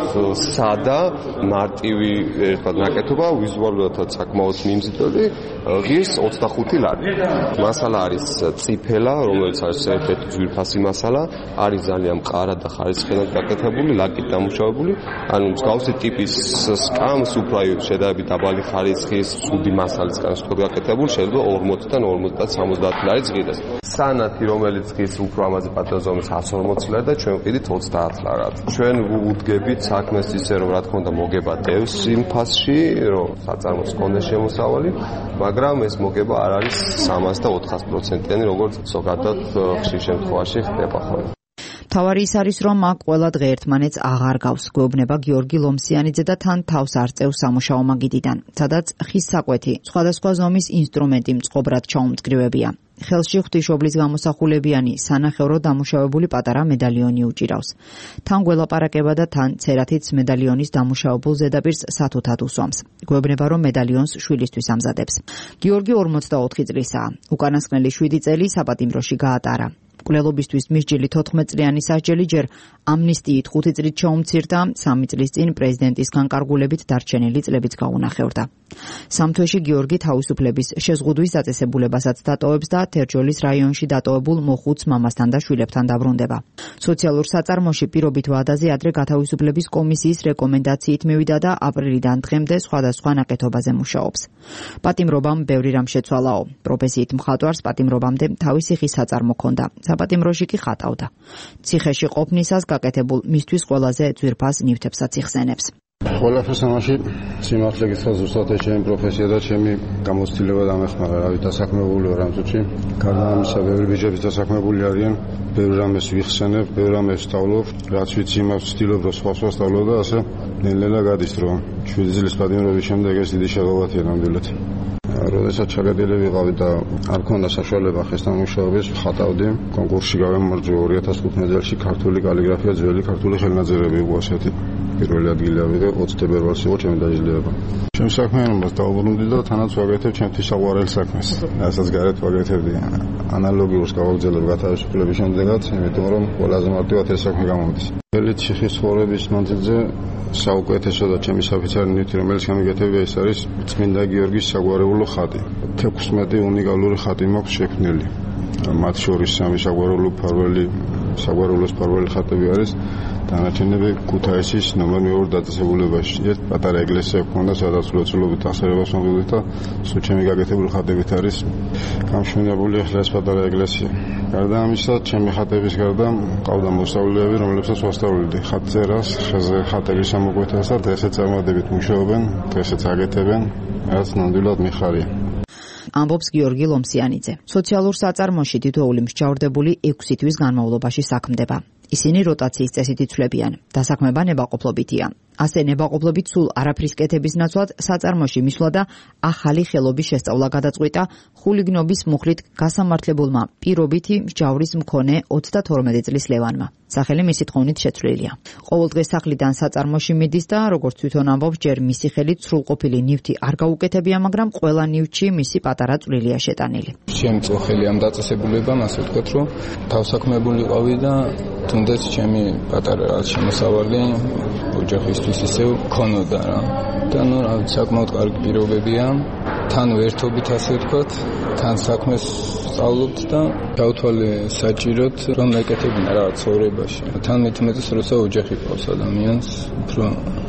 სადა, მარტივი ერთად ნაკეთობა, ვიზუალურადაც საკმაოდ მიმზიდველი, ღირს ოცდახუთი ლარი. მასალა არის წიფელა, რომელიც არის ერთ-ერთი ძვირფასი მასალა, არის ძალიან მყარა და ხარისხიანად გაკეთებული, ლაკით დამუშავებული, ანუ მსგავსი ტიპის სკამს უფრო აი შედარებით დაბალი ხარისხის, ცუდი მასალისგან ვთქვათ გაკეთებული, შეიძლება ორმოცდან ორმოცდა სამოცდაათი ლარი ღირს. სანათი, რომელიც ღირს უფრო ამაზე პატარა ზომის εκατს ორმოცი ლარი და ჩვენ ვყიდით ოცდაათ ლარად. ჩვენ ვუდგებით საქმეს ისე რომ რა თქმა უნდა მოგება დევს იმ ფასში, რომ საწარმოს კონდეს შემოსავალი, მაგრამ ეს მოგება არ არის სამას და ოთხას პროცენტიანი, როგორც ზოგადად ხშირ შემთხვევაში ხდება ხოლმე. თავარი ის არის, რომ აქ ყველა დღე ერთმანეთს აღარ გავს. გვეუბნება გიორგი ლომსიანიძე და თან თავს არ წევს სამუშაო მაგიდიდან, სადაც ხის საკვეთი, სხვადასხვა ზომის ინსტრუმენტი მწყობრად ჩაუმწკრივებია. ხელში ღვთისმშობლის გამოსახულებიანი სანახევრო დამუშავებული პატარა მედალიონი უჭირავს. თან გველაპარაკება და თან ცერათიც მედალიონის დამუშავებულ ზედაპირს სათუთად უსვამს. გვეუბნება, რომ მედალიონს შვილისთვის ამზადებს. გიორგი ორმოცდაოთხი წლისაა. უკანასკნელი შვიდი წელი საპატიმროში გაატარა. მკვლელობისთვის მისჯილი თოთხმეტ წლიანი სასჯელი ჯერ ამნისტიით ხუთი წლით ჩაუმცირდა, სამი წლის წინ პრეზიდენტის განკარგულებით დარჩენილი წლებიც გაუნახევრდა. სამ თვეში გიორგი თავისუფლების შეზღუდვის დაწესებულებასაც დატოვებს და თერჯოლის რაიონში დატოვებულ მოხუც მამასთან და შვილებთან დაბრუნდება. სოციალურ საწარმოში პირობით ვადაზე ადრე გათავისუფლების კომისიის რეკომენდაციით მივიდა და აპრილიდან დღემდე სხვადასხვა ნაკეთობაზე მუშაობს. პატიმრობამ ბევრი რამ შეცვალაო. პროფესიით მხატვარს პატიმრობამდე თავისი ხის საწარმო ჰქონდა. საპატიმროში კი ხატავდა. ციხეში ყოფნისას გაკეთებულ მისთვის ყველაზე ძვირფას ნივთებსაც იხსენებს. ყველაფერს ამაში სიმართლე გითხრათ ზუსტად ეს ჩემი პროფესია და ჩემი გამოცდილება დამეხმარა, რავი, დასაქმებული ვარ ამ წუთში. გარდა ამისა, ბევრი ბიჭები დასაქმებული არიან, ბევრ რამეს ვიხსენებ, ბევრ რამეს ვსწავლობ, რაც ვიცი იმას ვცდილობ, რომ სხვა სხვა ვსწავლო და ასე ნელ-ნელა გადის, რომ შვიდი წლის პატიმრობის შემდეგ ეს დიდი შეღავათია ნამდვილად. როდესაც ჩაგადილი ვიყავი და არ ქონდა საშუალება ხესთან მუშაობის, ხატავდი. კონკურსში გავემარჯვე ორი ათას ხუთმეტ წელს ქართული კალიგრაფია, ძველი ქართული ხელნაწერები იყო ასეთი. პირველი ადგილი ავიღე ოცი თებერვალს იყო ჩემი დაჟილება. ჩემ საქმიანობას დავუბრუნდი და თანაც ვაკეთებ ჩემთვის საყვარელ საქმეს. რასაც გარეთ ვაკეთებდი ანალოგიურს გავაგრძელებ გათავისუფლების შემდეგაც, იმიტომ რომ ყველაზე მარტივად ეს საქმე გამოდის. ძველი ციხის ცხოვრების მანძილზე საუკეთესო და ჩემი საფიცარი ნივთი, რომელიც გამიგეთებია, ეს არის წმინდა გიორგის საგვარეულო ხატი. თექვსმეტი უნიკალური ხატი მაქვს შექმნილი. მათ შორის სამი საგვარეულო ფარველი, საგვარეულოს ფარველი ხატები არის. დანარჩენები ქუთაისის ნომერ მეორე დაწესებულებაში. ერთ პატარა ეკლესია ჰქონდა, სადაც ლოცულობით აღსარებას მოვიდით და სულ ჩემი გაკეთებული ხატებით არის გამშვენებული ახლა ეს პატარა ეკლესია. გარდა ამისა, ჩემი ხატების გარდა ყავდა მოსწავლეები, რომლებსაც ვასწავლედი ხატწერას, ხეზე ხატების ამოკვეთას და დღესაც წარმატებით მუშაობენ, დღესაც აკეთებენ, რაც ნამდვილად მიხარია. ამბობს გიორგი ლომსიანიძე. სოციალურ საწარმოში თითოეული მსჯავრდებული ექვსი თვის განმავლობაში საქმდება. ისინი როტაციის წესით იცვლებიან. დასაქმება ნებაყოფლობითია. ასე ნებაყოფლობით სულ არაფრის კეთების ნაცვლად საწარმოში მისვლა და ახალი ხელობის შესწავლა გადაწყვიტა ხულიგნობის მუხლით გასამართლებულმა პირობითი მსჯავრის მქონე ოცდათორმეტი წლის ლევანმა. სახელი მისი თხოვნით შეცვლილია. ყოველდღე სახლიდან საწარმოში მიდის და როგორც თვითონ ამბობს, ჯერ მისი ხელით სრულყოფილი ნივთი არ გაუკეთებია, მაგრამ ყველა ნივთში მისი პატარა წვლილია შეტანილი. შემწო ხელი ამ დაწესებულებამ, ასე ვთქვათ, რომ თავსაქმებული ყავი და თუნდაც ჩემი პატარა რაც შემოსავალი ოჯახისთვის ისევ ქონოდა რა. და ნუ რა საკმაოდ კარგი პირობებია. თან ვერთობით ასე ვთქვათ, თან საქმეს სწავლობთ და გავთვალე საჭიროდ რომ ეკეთებინა რა ცხოვრებაში. თან მithumetes როცა ოჯახი ყავს ადამიანს, უფრო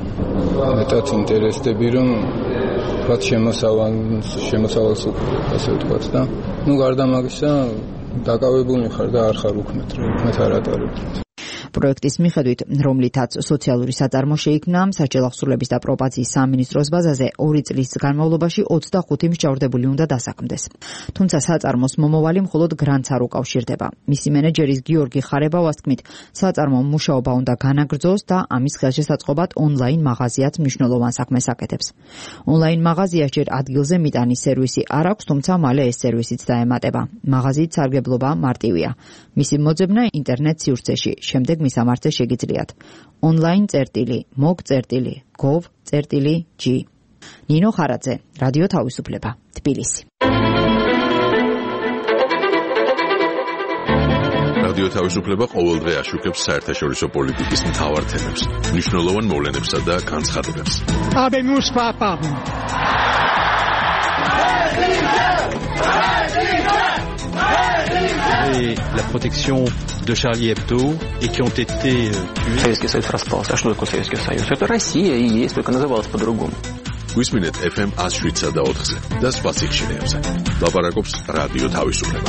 მეტად ინტერესდები რომ თქვათ შემოსავალს შემოსავალს ასე ვთქვათ და ნუ გარდა მაგისა დაკავებული ხარ და არ ხარ უქმეთ რა უქმეთ არ ატარებ. პროექტის მიხედვით, რომლითაც სოციალური საწარმო შეიქმნა, საჯელახსრულების და პრობაციის სამინისტროს ბაზაზე ორი წლის განმავლობაში ოცდახუთი მსჯავრდებული უნდა დასაქმდეს. თუმცა საწარმოს მომავალი მხოლოდ გრანტს არ უკავშირდება. მისი მენეჯერის გიორგი ხარებავას თქმით, საწარმომ მუშაობა უნდა განაგრძოს და ამის ხელშესაწყობად ონლაინ მაღაზიაც მნიშვნელოვან საქმეს აკეთებს. ონლაინ მაღაზიას ჯერ ადგილზე მიტანის სერვისი არ აქვს, თუმცა მალე ეს სერვისიც დაემატება. მაღაზიის სარგებლობა მარტივია. მისი მოძებნა ინტერნეტ სივრცეში, შემდეგ მისამართზე შეგიძლიათ. ონლაინ წერტილი მოგ წერტილი gov წერტილი g. ნინო ხარაძე, რადიო თავისუფლება, თბილისი. რადიო თავისუფლება ყოველდღე აშუქებს საერთაშორისო პოლიტიკის მთავარ თემებს, მნიშვნელოვან მოვლენებსა და განცხადებებს. Habemus papam. Et la protection de Charlie Hebdo et qui ont été tués. Советский Союз распался. А что такое Советский Союз? Это Россия и есть, только называлась по-другому. გვისმინეთ эф эм one oh seven და four-ზე და სხვა სიხშირეებზე. ლაპარაკობს რადიო თავისუფლება.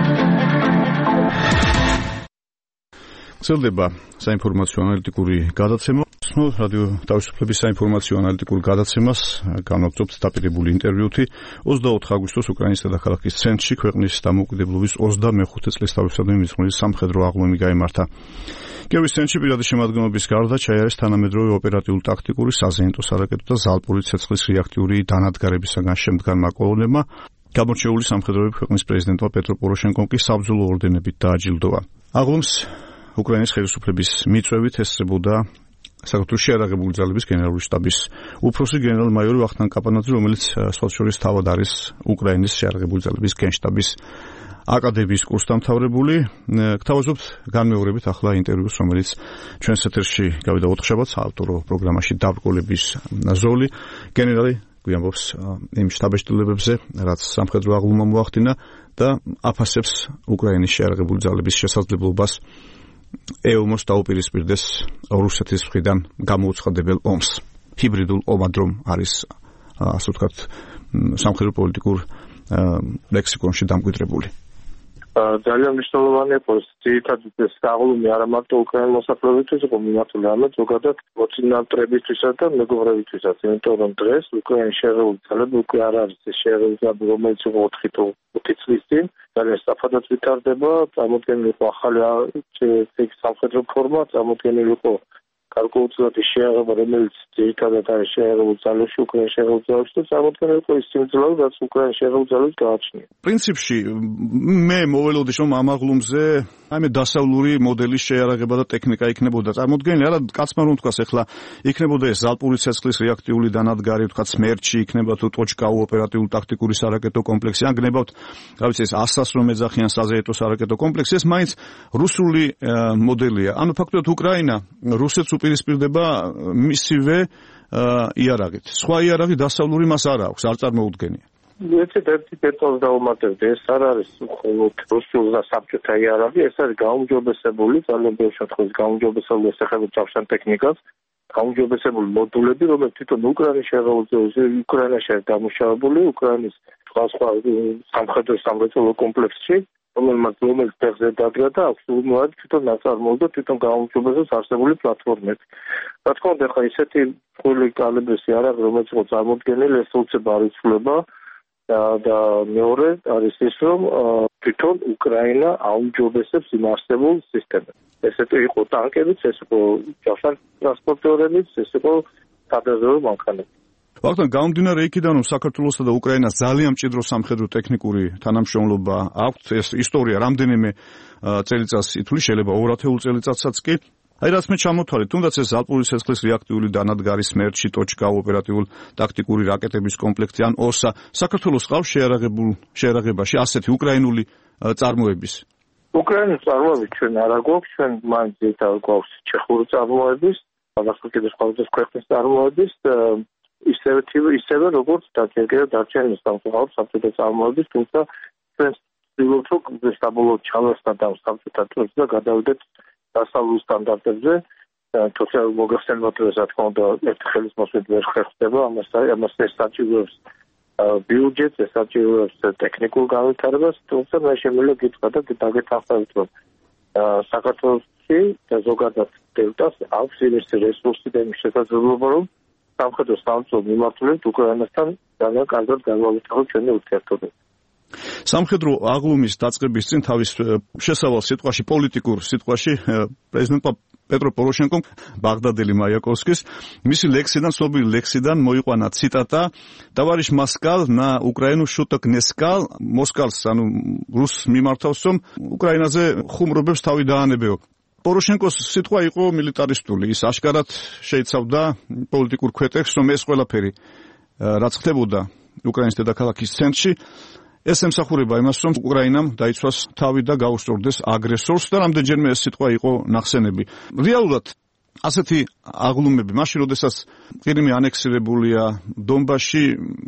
გრძელდება საინფორმაციო ანალიტიკური გადაცემა. რადიო თავისუფლების საინფორმაციო ანალიტიკურ გადაცემას განვაგრძობთ დაპირებული ინტერვიუთი ოცდაოთხ აგვისტოს უკრაინის დედაქალაქის ცენტრში ქვეყნის დამოუკიდებლობის ოცდამეხუთე წლის თავისუფლად მისმის სამხედრო აღლუმი გაიმართა. კიევის ცენტრში პირადი შემადგენლობის გარდა ჩაიარეს თანამედროვე ოპერატიულ-ტაქტიკური, საზეიმტო სარაკეტო და ზალპური ცეცხლის რეაქტიული დანადგარებისაგან შემდგარმა კოლონებმა გამორჩეული სამხედროები ქვეყნის პრეზიდენტმა პეტრო პოროშენკომ კი საბრძოლო ორდენებით დააჯილდოვა. აღლუმს უკრაინის ხელისუფლების მიწვევით ესწრებოდა საქართველოს შეიარაღებული ძალების გენერალური შტაბის უფროსი გენერალ-მაიორი ვახტანგ კაპანაძე, რომელიც სხვა შორის თავად არის უკრაინის შეიარაღებული ძალების გენშტაბის აკადემიის კურსდამთავრებული. გთავაზობთ განმეორებით ახლა ინტერვიუს, რომელიც ჩვენს ეთერში გავიდა ოთხშაბათს ავტორო პროგრამაში დაბრკოლების ზოლი. გენერალი გვიამბობს იმ შტაბეშტილებებზე, რაც სამხედრო აღლუმა მოახდინა და აფასებს უკრაინის შეიარაღებული ძალების შესაძლებლობას ეომოს დაუპირისპირდეს რუსეთის მხრიდან გამოუცხადებელ ომს. ჰიბრიდულ ომად რომ არის, ასე ვთქვათ, სამხედრო პოლიტიკურ ლექსიკონში დამკვიდრებული. ძალიან მნიშვნელოვანი იყო ძირითადად ეს აღლუმი არა მარტო უკრაინის მოსახლეობისთვის, იყო მიმართული ამათ ზოგადად მოწინააღმდეგეებისთვისაც და მეგობრებისთვისაც, იმიტომ რომ დღეს უკრაინის შეიარაღებული ძალები უკვე არ არის ეს შეიარაღებული ძალები, რომელიც იყო ოთხი თუ ხუთი წლის წინ, ძალიან სწრაფადაც ვითარდება, წარმოქმნილი იყო ახალი სამხედრო ფორმა, წარმოქმნილი იყო გარკვეულწილადი შეიარაღება, რომელიც ძირითადად არის შეიარაღებული ძალებში, უკრაინის შეიარაღებული ძალებში და წარმოქმნილი იყო ის სიმძლავრე, რაც უკრაინის შეიარაღებული ძალებს გააჩნია. პრინციპში მე მოველოდი რომ ამ აღლუმზე აი დასავლური მოდელის შეიარაღება და ტექნიკა იქნებოდა წარმოქმნილი, არა კაცმა რომ თქვას ახლა იქნებოდა ეს ზალპური ცეცხლის რეაქტიული დანადგარი, თქვა სმერჩი, იქნება თუ ტოჩკაუ ოპერატიულ-ტაქტიკური სარაკეტო კომპლექსი, ან გნებავთ, რა ვიცი, ეს ასას რომ ეძახიან საზეიტო სარაკეტო კომპლექსი, ეს მაინც რუსული მოდელია. ანუ ფაქტობრივად უკრაინა რუსეთს უპირისპირდება მისივე იარაღით. სხვა იარაღი დასავლური მას არ აქვს, არ წარმოუდგენია. ეცეთ ერთი პეტოს დაუმატებდი, ეს არ არის მხოლოდ რუსული და საბჭოთა იარაღი, ეს არის გაუმჯობესებული, ძალიან ბევრ შემთხვევაში გაუმჯობესებული ესახება ჯავშან ტექნიკას, გაუმჯობესებული მოდულები, რომელიც თვითონ უკრაინის შეიარაღებული უკრაინაში არის დამუშავებული, უკრაინის სხვა სხვა სამხედრო სამრეწველო კომპლექსში, რომელმაც რომელიც ფეხზე დადგა და აქვს უბრალოდ თვითონ ნაწარმოებს და თვითონ გაუმჯობესებს არსებული პლატფორმები. რა თქმა უნდა, ხა ისეთი ხული კალიბრის იარაღი, რომელიც იყო წარმოქმნილი, ეს უცებ არ იცვლება. და მეორე არის ის, რომ თვითონ უკრაინა აუმჯობესებს იმ არსებულ სისტემებს. ესეთი იყო ტანკებიც, ეს იყო ჯავშან ტრანსპორტიორებიც, ეს იყო სადაზვერვო მანქანები. ვახტანგ, გამომდინარე იქიდან, რომ საქართველოსა და უკრაინას ძალიან მჭიდრო სამხედრო ტექნიკური თანამშრომლობა აქვს, ეს ისტორია რამდენიმე წელიწადს ითვლი, შეიძლება ორ ათეულ წელიწადსაც კი. აი რაც მე ჩამოთვალე, თუნდაც ეს ზალპური ცეცხლის რეაქტიული დანადგარი სმერჩი, ტოჩკა ოპერატიულ-ტაქტიკური რაკეტების კომპლექტი ან ორსა, საქართველოს ყავს შეიარაღებულ შეიარაღებაში ასეთი უკრაინული წარმოების. უკრაინის წარმოების ჩვენ არ აგვაქვს, ჩვენ მაინც ძირითადად გვაქვს ჩეხური წარმოების, დასავლეთის ყოველთვის ქვეყნის წარმოების, ისევე ისევე როგორც დაჭერგება დარჩენილი სამხედრო საბჭოთა წარმოების, თუმცა ჩვენ ვცდილობთ რომ საბოლოოდ ჩავასწრათ საბჭოთა წრეს და გადავიდეთ დასავლურ სტანდარტებზე, თუმცა მოგახსენებათ, რომ რა თქმა უნდა, ერთ ხელის მოსვლით ვერ ხერხდება, ამას ამას ეს საჭიროებს ბიუჯეტს, ეს საჭიროებს ტექნიკურ განვითარებას, თუმცა მე შემიძლია გითხრათ და დაგეთანხმებით, რომ საქართველოში და ზოგადად დელტას აქვს ის რესურსი და იმის შესაძლებლობა, რომ სამხედრო სამწო მიმართულებით უკრაინასთან ძალიან კარგად განვავითაროთ ჩვენი ურთიერთობები. სამხედრო აღლუმის დაწყების წინ თავის შესავალ სიტყვაში, პოლიტიკურ სიტყვაში პრეზიდენტმა პეტრო პოროშენკომ ბაღდადელი მაიაკოვსკის მისი ლექსიდან, ცნობილი ლექსიდან მოიყვანა ციტატა: "Товарищ Москал на Украину шуток не сказал, Москалს, ანუ რუსს მიმართავს, რომ უკრაინაზე ხუმრობებს თავი დაანებეო." პოროშენკოს სიტყვა იყო მილიტარისტული, ის აშკარად შეიცავდა პოლიტიკურ ქვეტეხს, რომ ეს ყველაფერი რაც ხდებოდა უკრაინის დედაქალაქის ცენტრში, ეს ემსახურება იმას, რომ უკრაინამ დაიცვას თავი და გაუსწორდეს აგრესორს და რამდენჯერმე ეს სიტყვა იყო ნახსენები. რეალურად ასეთი აღლუმები, მაშინ როდესაც ყირიმი ანექსირებულია, დონბასში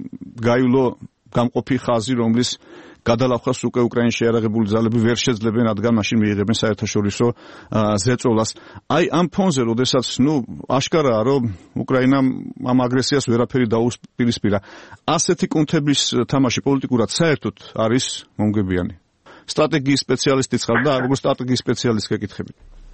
გაივლო გამყოფი ხაზი, რომლის გადალახვას უკვე უკრაინის შეიარაღებული ძალები ვერ შეძლებენ, რადგან მაშინ მიიღებენ საერთაშორისო ზეწოლას. აი ამ ფონზე, როდესაც ნუ აშკარაა, რომ უკრაინამ ამ აგრესიას ვერაფერი დაუპირისპირა, ასეთი კუნთების თამაში პოლიტიკურად საერთოდ არის მომგებიანი. სტრატეგიის სპეციალისტიც ხარ და როგორ სტრატეგიის სპეციალისტს გეკითხები?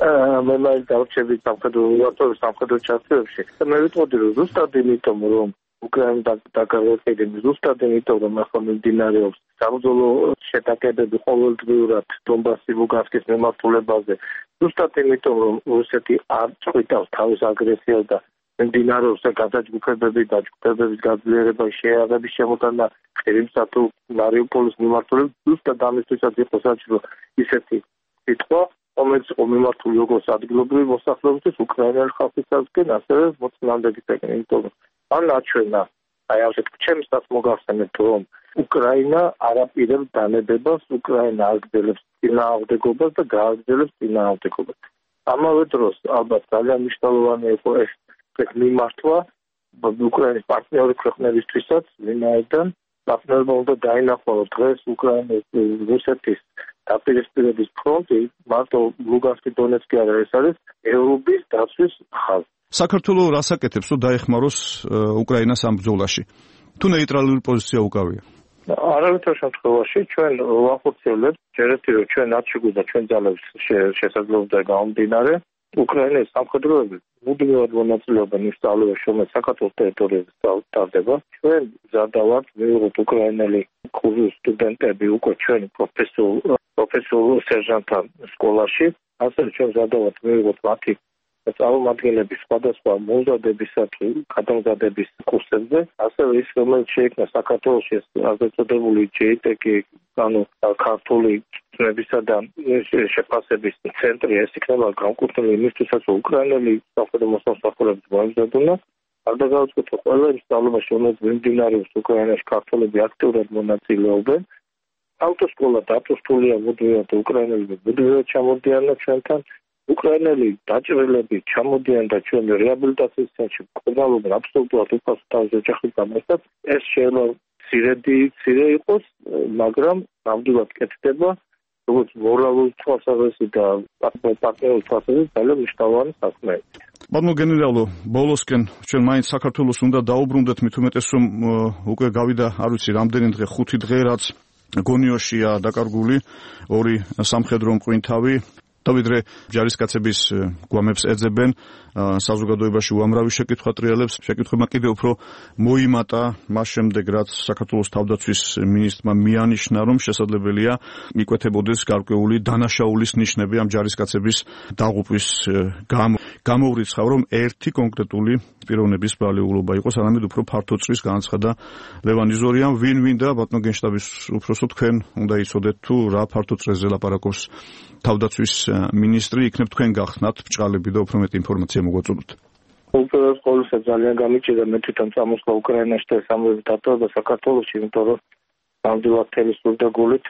მე მაინც დავრჩები სამხედრო უარტოების სამხედრო ჩართვებში. მე ვიტყოდი, რომ ზუსტად იმიტომ, რომ უკრაინა დაკავებული ზუსტად იმიტომ, რომ ახლა მიმდინარეობს საბრძოლო შეტაკებები ყოველდღიურად დონბასის ლუგანსკის მიმართულებაზე, ზუსტად იმიტომ, რომ რუსეთი არ წვითავს თავის აგრესიას და მიმდინარეობს გადაჯგუფებები და ჯგუფებების გაძლიერება, შეიარაღების შემოტანა ყირიმსა თუ მარიუპოლის მიმართულებით, ზუსტად ამისთვისაც იყო საჭირო ისეთი სიტყვა, რომელიც იყო მიმართული როგორც ადგილობრივი მოსახლეობისთვის, უკრაინელი ხალხისაგან, ასევე მოწინააღმდეგისაგან, იმიტომ რომ ან აჩვენა, აი ასეთ ჩემსაც მოგახსენეთ, რომ უკრაინა არაპირებს დანებებას, უკრაინა აგრძელებს წინააღმდეგობას და გააგრძელებს წინააღმდეგობას. ამავე დროს, ალბათ ძალიან მნიშვნელოვანი იყო ეს მიმართვა უკრაინის პარტნიორი ქვეყნებისთვისაც, ვინაიდან პარტნიორებმა უნდა დაინახონ, რომ დღეს უკრაინის რუსეთის დაპირისპირების ფრონტი მარტო ლუგანსკი დონეცკი არ არის, ეს არის ევროპის დაცვის ხაზი. საქართველოს რას აკეთებს, რომ დაეხმაროს უკრაინას ამ ბრძოლაში? თუ ნეიტრალური პოზიცია უკავია? არავითარ შემთხვევაში ჩვენ ვახორციელებთ, ჯერეთი რომ ჩვენ არ შეგვიძლია ჩვენ ძალებს შესაძლებლობა გამომდინარე, უკრაინის სამხედროები მუდმივად მონაწილეობენ იმ სწავლებაში, რომელიც საქართველოს ტერიტორიაზე ტარდება. ჩვენ მზადავართ მივიღოთ უკრაინელი კურსის სტუდენტები უკვე ჩვენი პროფესიულ პროფესიულ სერჟანტთა სკოლაში, ასევე ჩვენ მზადავართ მივიღოთ მათი წარმომადგენლების სხვადასხვა მომზადებისათვის გადამზადების კურსებზე, ასევე ის, რომელიც შეიქმნა საქართველოში ასე წოდებული ჯეი ტი ეკი, ანუ ქართული ცნებისა და შეფასების ცენტრი, ეს იქნება განკუთვნილი იმისთვისაც, რომ უკრაინელი სამხედრო მოსამსახურეების მოემზადონ. არ დაგავიწყოთ, ყველა იმ სწავლებაში, რომელიც მიმდინარეობს უკრაინაში, ქართველები აქტიურად მონაწილეობენ. ავტოსკოლა დაწესებულია მუდმივად უკრაინელები მუდმივად ჩამოდიან ჩვენთან. უკრაინელი დაჭრილები ჩამოდიან და ჩვენ რეაბილიტაციის ცენტრში ყიდავენ აბსოლუტურად უფასო თავზე ოჯახის გამოსած. ეს შეიძლება ცირედი ცირე იყოს, მაგრამ ნამდვილად კეთდება, როგორც მორალური თვალსაზრისით და პარტნიორული თვალსაზრისით ძალიან მნიშვნელოვანი საქმეა. ბატონო გენერალო, ბოლოსკენ ჩვენ მაინც საქართველოს უნდა დაუბრუნდეთ, მით უმეტეს რომ უკვე გავიდა, არ ვიცი, რამდენი დღე, ხუთი დღე, რაც გონიოშია დაკარგული ორი სამხედრო მყინთავი. დავიდრე ჯარისკაცების გვამებს ეძებენ, საზოგადოებაში უამრავი შეკითხვა ტრიალებს, შეკითხვებმა კიდევ უფრო მოიმატა მას შემდეგ, რაც საქართველოს თავდაცვის მინისტრმა მიანიშნა, რომ შესაძლებელია იკვეთებოდეს გარკვეული დანაშაულის ნიშნები ამ ჯარისკაცების დაღუპვის გამო. გამოვრიცხავ, რომ ერთი კონკრეტული პიროვნების ბრალეულობა იყო, სანამ უფრო ფართო წრის განაცხადა ლევან იზორიამ, ვინ ვინდა ბატონო გენშტაბის უფროსო, თქვენ უნდა იცოდეთ თუ რა ფართო წრეზე ლაპარაკობს თავდაცვის მინისტრი, იქნებ თქვენ გახსნათ ბჭყალები და უფრო მეტი ინფორმაცია მოგვაწოდოთ. უპირველეს ყოვლისა ძალიან გამიჭირდა მე თვითონ წამოსვლა უკრაინაში და სამოები დატოვება საქართველოში, იმიტომ რომ ნამდვილად თელი სრულდაგულით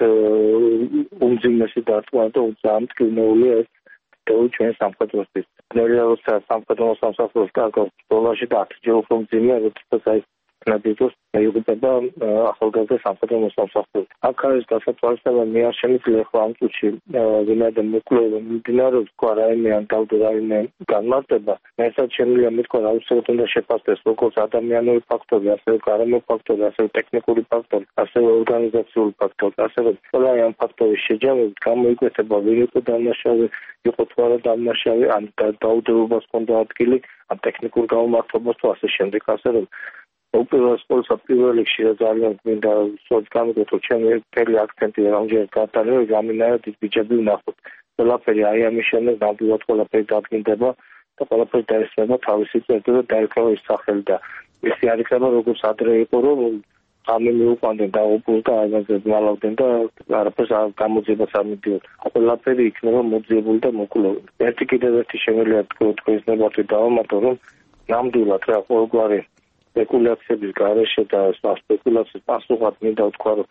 უმძიმესი დარტყმა და ძალიან მტკივნეულია ეს თეორი ჩვენ სამხედროსთვის. ნელიაოს სამხედრო სამსახურის კარგად ბრძოლაში და ათჯერ უფრო მძიმეა, როდესაც აი ნაბიჯოს მეიღუპება ახალგაზრდა სამხედრო მოსამსახურე. აქ არის გასათვალისწინება, მე არ შემიძლია ხო ამ წუთში ვინაიდან მოკვლევა მიმდინარეობს თქვა რაიმე ან დავდო რაიმე განმარტება, მესაც შემიძლია მეთქვა რა უცებად უნდა შეფასდეს როგორც ადამიანური ფაქტორი, ასევე გარემო ფაქტორი, ასევე ტექნიკური ფაქტორი, ასევე ორგანიზაციული ფაქტორი, ასევე ყველა ამ ფაქტორის შეჯამებით გამოიკვეთება ვინ იყო დამნაშავე, იყო თუ არა დამნაშავე, ან დაუდევრობას ჰქონდა ადგილი, ან ტექნიკურ გამომართვებას თუ ასე შემდეგ, ასე რომ უპირველეს ყოვლისა პირველ რიგში ძალიან გვინდა სწორედ გამიგეთო ჩემი მთელი აქცენტი რამდენად გადაარევი გამინაოთ ის ბიჭები ვნახოთ. ყველაფერი აი ამის შემდეგ ნამდვილად ყველაფერი დადგინდება და ყველაფერი დაესწრება თავისი წესით და დაიქრება ის სახელი და ისე არ იქნება როგორც ადრე იყო რომ ამი მიუყვანდნენ და უპულს და ამაზე მალავდნენ და არაფერს გამოძიებას არ მიდიოდა. ყველაფერი იქნება მოძიებული და მოკვლეული. ერთი კიდევ ერთი შემიძლია თქვენ ნებართვი დავამატო რომ ნამდვილად რა ყოველგვარი სპეკულაციების გარეშე და სპეკულაციის პასუხად მინდა ვთქვა, რომ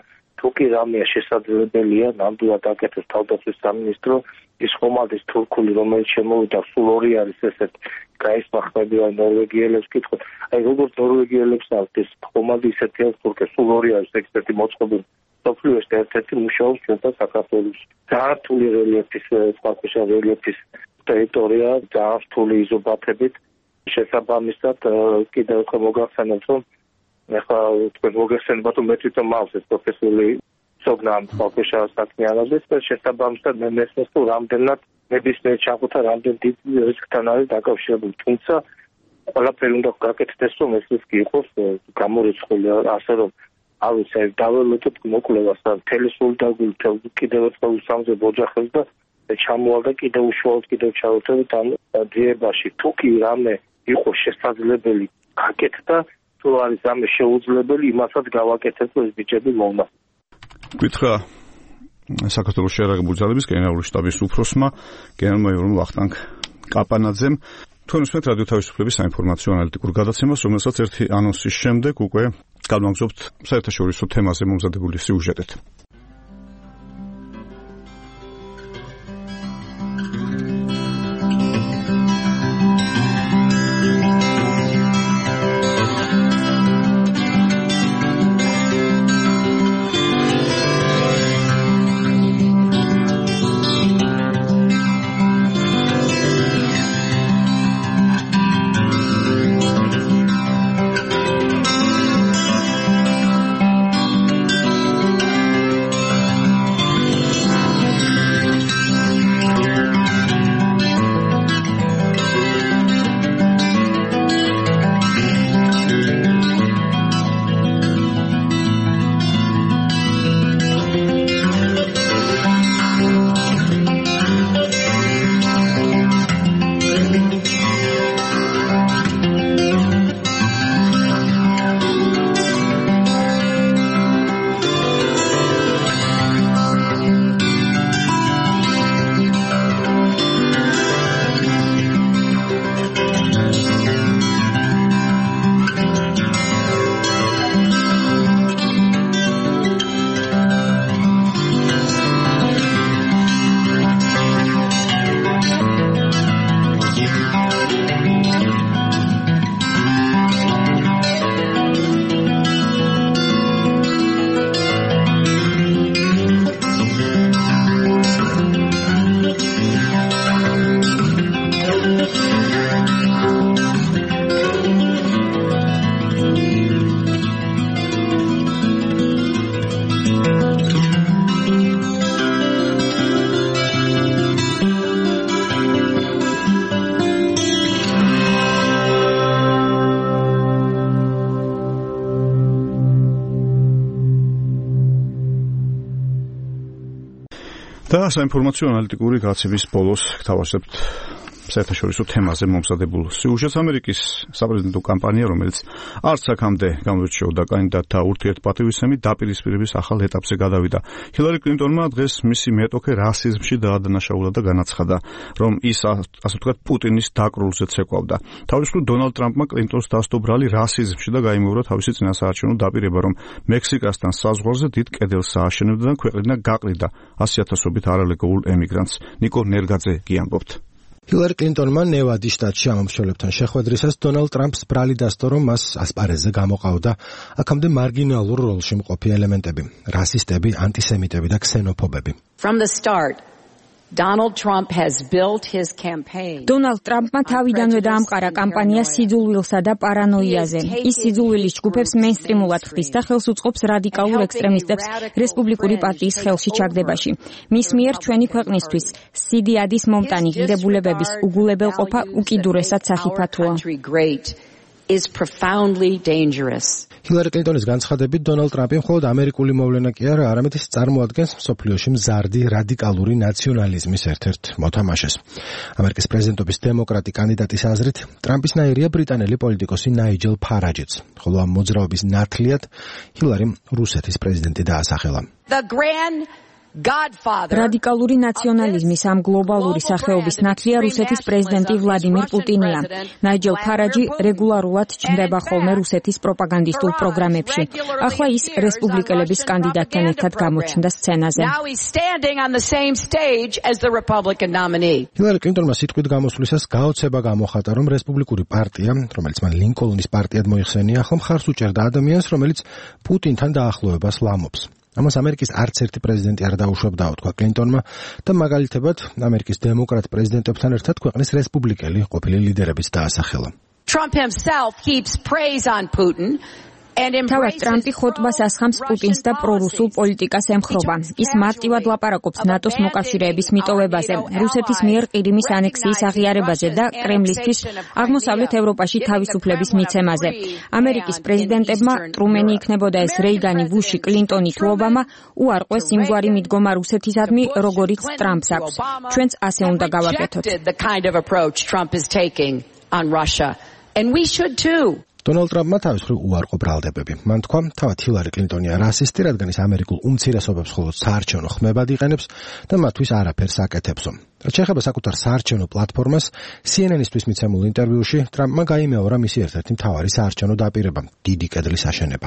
თუ კი რამეა შესაძლებელია ნამდვილად აკეთოს თავდაცვის სამინისტრო ის ხომალდის თურქული რომელიც შემოვიდა სულ ორი არის ესეთ გაისმახები აი ნორვეგიელებს კითხოთ აი როგორც ნორვეგიელებს აქვს ეს ხომალდი ისეთი აქვს თურქე სულ ორი არის ექსპერტი მოწყობილი სოფლიოს ერთ-ერთი მუშაობს ჩვენთან საქართველოში ძალიან რთული რელიეფის წყალქვეშა რელიეფის ტერიტორია ძალიან რთული იზობათებით შესაბამისად კიდევ უფრო მოგახსენებთ რომ ეხლა თქვენ მოგეხსენებათ რომ მე თვითონ მაქვს ეს პროფესიული სოგნა ამ წყალქვეშა საქმიანობის და შესაბამისად მე მესმის თუ რამდენად ნებისმიერ ჩახუთა რამდენ დიდ რისკთან არის დაკავშირებული თუმცა ყველაფერი უნდა გაკეთდეს რომ ეს რისკი იყოს გამორიცხული ასე რომ არ ვიცი დაველოდოთ მოკვლევას და თელესული დაგული კიდევ ერთხელ უსამძებ ოჯახებს და ჩამოვალდა კიდევ უშუალოდ კიდევ ჩავერთებით ამ ძიებაში თუ კი რამე იყოს შესაძლებელი გაკეთდა თუ არის რამე შეუძლებელი იმასაც გავაკეთებ ეს ბიჭები მოუნა გითხრა საქართველოს შეერაღებული ძალების გენერალური შტაბის უფროსმა გენერალ-მაიორმა ვახტანგ კაპანაძემ თქვენ უსმენთ რადიო თავისუფლების საინფორმაციო ანალიტიკურ გადაცემას რომელსაც ერთი ანონსის შემდეგ უკვე გავამგზავნებთ საერთაშორისო თემაზე მომზადებული სიუჟეტით და საინფორმაციო ანალიტიკური გაცემის ბოლოს გთავაზებთ საერთაშორისო თემაზე მომზადებულ სიუჟეტს ამერიკის საპრეზიდენტო კამპანია, რომელიც არც აქამდე გამოირჩეოდა კანდიდატთა ურთიერთპატივისცემით დაპირისპირების ახალ ეტაპზე გადავიდა. ჰილარი კლინტონმა დღეს მისი მეტოქე რასიზმში დაადანაშაულა და განაცხადა, რომ ის ასე ვთქვათ პუტინის დაკრულზე ცეკვავდა. თავისუფლ დონალდ ტრამპმა კლინტონს დასტობრალი რასიზმში და გაიმეორა თავისი წინასაარჩევნო დაპირება, რომ მექსიკასთან საზღვარზე დიდ კედელს ააშენებდა და ქვეყნიდან გაყრიდა ასი ათასობით არალეგალურ ემიგრანტს. ნიკო ნერგაძე გიამბობთ. ჰილარი კლინტონმა ნევადის შტატში ამომრჩეველებთან შეხვედრისას დონალდ ტრამპს ბრალი დასტო, რომ მას ასპარეზზე გამოყავდა აქამდე მარგინალურ როლში მყოფი ელემენტები, რასისტები, ანტისემიტები და ქსენოფობები. From the start, Donald Trump has built his campaign. დონალდ ტრამპმა თავიდანვე დაამყარა კამპანია სიძულვილსა და პარანოიაზე. ის სიძულვილის ჯგუფებს მეინსტრიმულად ხდის და ხელს უწყობს რადიკალურ ექსტრემისტებს რესპუბლიკური პარტიის ხელში ჩაგდებაში. მის მიერ ჩვენი ქვეყნისთვის სიდიადის მომტანი ღირებულებების უგულებელყოფა უკიდურესად სახიფათოა. Is profoundly dangerous. ჰილარი კლინტონის განცხადებით დონალდ ტრამპი მხოლოდ ამერიკული მოვლენა კი არა, არამედ ის წარმოადგენს მსოფლიოში მზარდი რადიკალური ნაციონალიზმის ერთ-ერთ მოთამაშეს. ამერიკის პრეზიდენტობის დემოკრატი კანდიდატის აზრით, ტრამპისნაირია ბრიტანელი პოლიტიკოსი ნაიჯელ ფარაჯიც, ხოლო ამ მოძრაობის ნათლიად ჰილარიმ რუსეთის პრეზიდენტი დაასახელა. The grand რადიკალური ნაციონალიზმის ამ გლობალური სახეობის ნათლია რუსეთის პრეზიდენტი ვლადიმირ პუტინია. ნაიჯელ ფარაჯი რეგულარულად ჩნდება ხოლმე რუსეთის პროპაგანდისტულ პროგრამებში. ახლა ის რესპუბლიკელების კანდიდატთან ერთად გამოჩნდა სცენაზე. ჰილარი კლინტონმა სიტყვით გამოსვლისას გაოცება გამოხატა, რომ რესპუბლიკური პარტია, რომელიც მან ლინკოლნის პარტიად მოიხსენია, ახლა მხარს უჭერდა ადამიანს, რომელიც პუტინთან დაახლოებას ლამობს. ამას ამერიკის არც ერთი პრეზიდენტი არ დაუშვებდაო, თქვა კლინტონმა და მაგალითებად ამერიკის დემოკრატ პრეზიდენტებთან ერთად ქვეყნის რესპუბლიკელი ყოფილი ლიდერებიც დაასახელა. Trump himself heaps praise on Putin. თავად ტრამპი ხოტბას ასხამს პუტინს და პრორუსულ პოლიტიკას ემხრობა. ის მარტივად ლაპარაკობს ნატოს მოკავშირეების მიტოვებაზე, რუსეთის მიერ ყირიმის ანექსიის აღიარებაზე და კრემლისთვის აღმოსავლეთ ევროპაში თავისუფლების მიცემაზე. ამერიკის პრეზიდენტებმა ტრუმენი იქნებოდა ეს რეიგანი, ბუში, კლინტონი თუ ობამა უარყვეს იმგვარი მიდგომა რუსეთისადმი, როგორიც ტრამპს აქვს. ჩვენც ასე უნდა გავაკეთოთ. დონალდ ტრამპმა თავის მხრივ უარყო ბრალდებები. მან თქვა, თავად ჰილარი კლინტონია რასისტი, რადგან ის ამერიკულ უმცირესობებს მხოლოდ საარჩევნო ხმებად იყენებს და მათთვის არაფერს აკეთებსო. რაც შეეხება საკუთარ საარჩევნო პლატფორმას, სი ენ ენ-ისთვის მიცემულ ინტერვიუში ტრამპმა გაიმეორა მისი ერთ-ერთი მთავარი საარჩევნო დაპირება, დიდი კედლის აშენება.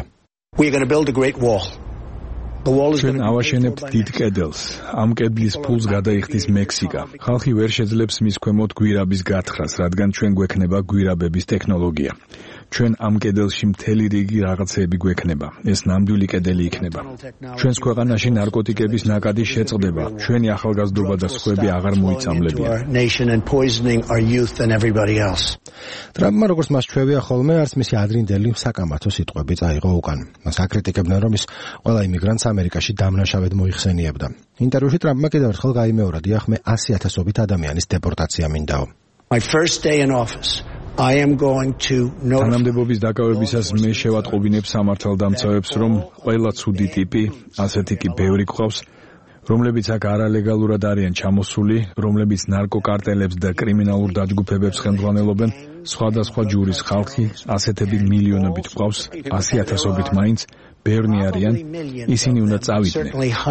ჩვენ ავაშენებთ დიდ კედელს. ამ კედლის ფულს გადაიხდის მექსიკა. ხალხი ვერ შეძლებს მის ქვემოთ გვირაბის გათხრას, რადგან ჩვენ გვექნება გვირაბების ტექნოლოგია. ჩვენ ამ კედელში მთელი რიგი რაღაცეები გვექნება. ეს ნამდვილი კედელი იქნება. ჩვენს ქვეყანაში ნარკოტიკების ნაკადი შეწყდება. ჩვენი ახალგაზრდობა და სხვები აღარ მოიწამლებიან. ტრამპმა, როგორც მას ჩვევია ხოლმე, არც მისი ადრინდელი საკამათო სიტყვები წაიღო უკან. მას აკრიტიკებდნენ, რომ ის ყველა იმიგრანტს ამერიკაში დამნაშავედ მოიხსენიებდა. ინტერვიუში ტრამპმა კიდევ ერთხელ გაიმეორა, დიახ, მე ასი ათასობით ადამიანის დეპორტაცია მინდაო. My first day in office. I am going to know თანამდებობის დაკავებისას მე შევატყობინებ სამართალდამცავებს, რომ ყველა ცუდი ტიპი, ასეთი კი ბევრი გვყავს, რომლებიც აქ არალეგალურად არიან ჩამოსული, რომლებიც ნარკოკარტელებს და კრიმინალურ დაჯგუფებებს ხელმძღვანელობენ, სხვადასხვა ჯურის ხალხი, ასეთები მილიონობით გვყავს, ასი ათასობით მაინც ბევრნი არიან, ისინი უნდა წავიდნენ.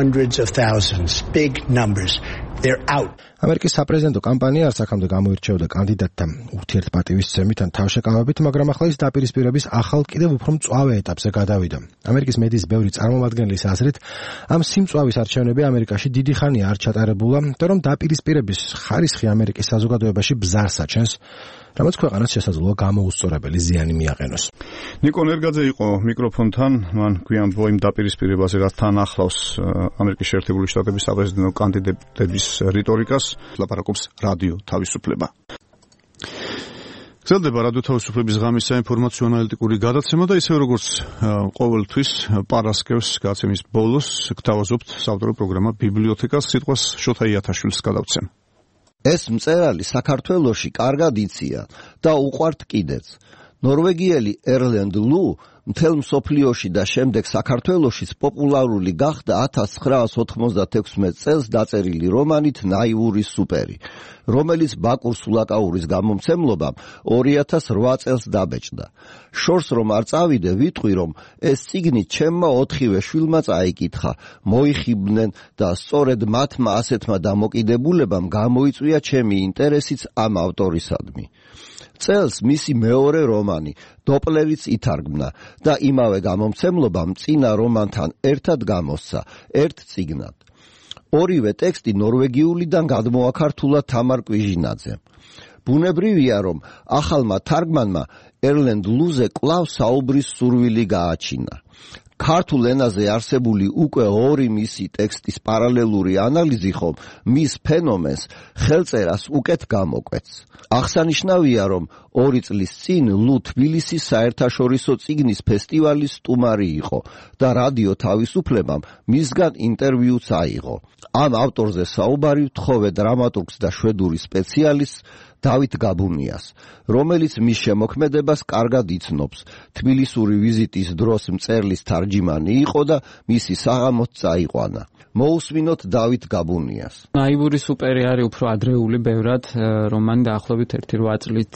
ამერიკის საპრეზიდენტო კამპანია არც აქამდე გამოირჩეოდა კანდიდატთა ურთიერთპატივისცემით ან თავშეკავებით, მაგრამ ახლა ის დაპირისპირების ახალ კიდევ უფრო მწვავე ეტაპზე გადავიდა. ამერიკის მედიის ბევრი წარმომადგენლის აზრით, ამ სიმწვავის არჩევნები ამერიკაში დიდი ხანია არ ჩატარებულა და რომ დაპირისპირების ხარისხი ამერიკის საზოგადოებაში ბზარს აჩენს, რამაც ქვეყანას შესაძლოა გამოუსწორებელი ზიანი მიაყენოს. ნიკო ნერგაძე იყო მიკროფონთან, მან გვიანბო იმ დაპირისპირებაზე, რაც თან ახლავს ამერიკის შეერთებული შტატების საპრეზიდენტო კანდიდატების რიტორიკას, ლაპარაკობს რადიო თავისუფლება. გრძელდება რადიო თავისუფლების ღამის საინფორმაციო ანალიტიკური გადაცემა და ისე როგორც ყოველთვის პარასკევს გადაცემის ბოლოს გთავაზობთ საავტორო პროგრამა ბიბლიოთეკას, სიტყვას შოთა იათაშვილს გადავცემ. ეს მწერალი საქართველოში კარგად იციან და უყვართ კიდეც. ნორვეგიელი ერლენდ ლუ მთელ მსოფლიოში და შემდეგ საქართველოშიც პოპულარული გახდა ათას ცხრაას ოთხმოცდაექვსმეტ წელს დაწერილი რომანით ნაივური სუპერი, რომელიც ბაკურ სულაკაურის გამომცემლობამ ორი ათას რვა წელს დაბეჭდა. შორს რომ არ წავიდე, ვიტყვი რომ ეს წიგნი ჩემმა ოთხივე შვილმა წაიკითხა, მოიხიბნენ და სწორედ მათმა ასეთმა დამოკიდებულებამ გამოიწვია ჩემი ინტერესიც ამ ავტორისადმი. წელს მისი მეორე რომანი დოპლერიც ითარგმნა და იმავე გამომცემლობამ წინა რომანთან ერთად გამოსცა ერთ წიგნად. ორივე ტექსტი ნორვეგიულიდან გადმოაქართულა თამარ კვიჟინაძემ. ბუნებრივია, რომ ახალმა თარგმანმა ერლენდ ლუზე კვლავ საუბრის სურვილი გააჩინა. ქართულ ენაზე არსებული უკვე ორი მისი ტექსტის პარალელური ანალიზი ხომ მის ფენომენს ხელწერას უკეთ გამოკვეთს. აღსანიშნავია, რომ ორი წლის წინ ლუ თბილისის საერთაშორისო წიგნის ფესტივალის სტუმარი იყო და რადიო თავისუფლებამ მისგან ინტერვიუც აიღო. ამ ავტორზე საუბარი ვთხოვე დრამატურგს და შვედური სპეციალისტს დავით გაბუნიას, რომელიც მის შემოქმედებას კარგად იცნობს. თბილისური ვიზიტის დროს მწერლის თარჯიმანი იყო და მისი საღამოც წაიყვანა. მოусმინოთ დავით გაბუნიას. ნაივური სუპერი არის უფრო ადრეული ბევრად, რომანი დაახლოებით ერთი რვა წლით ადრე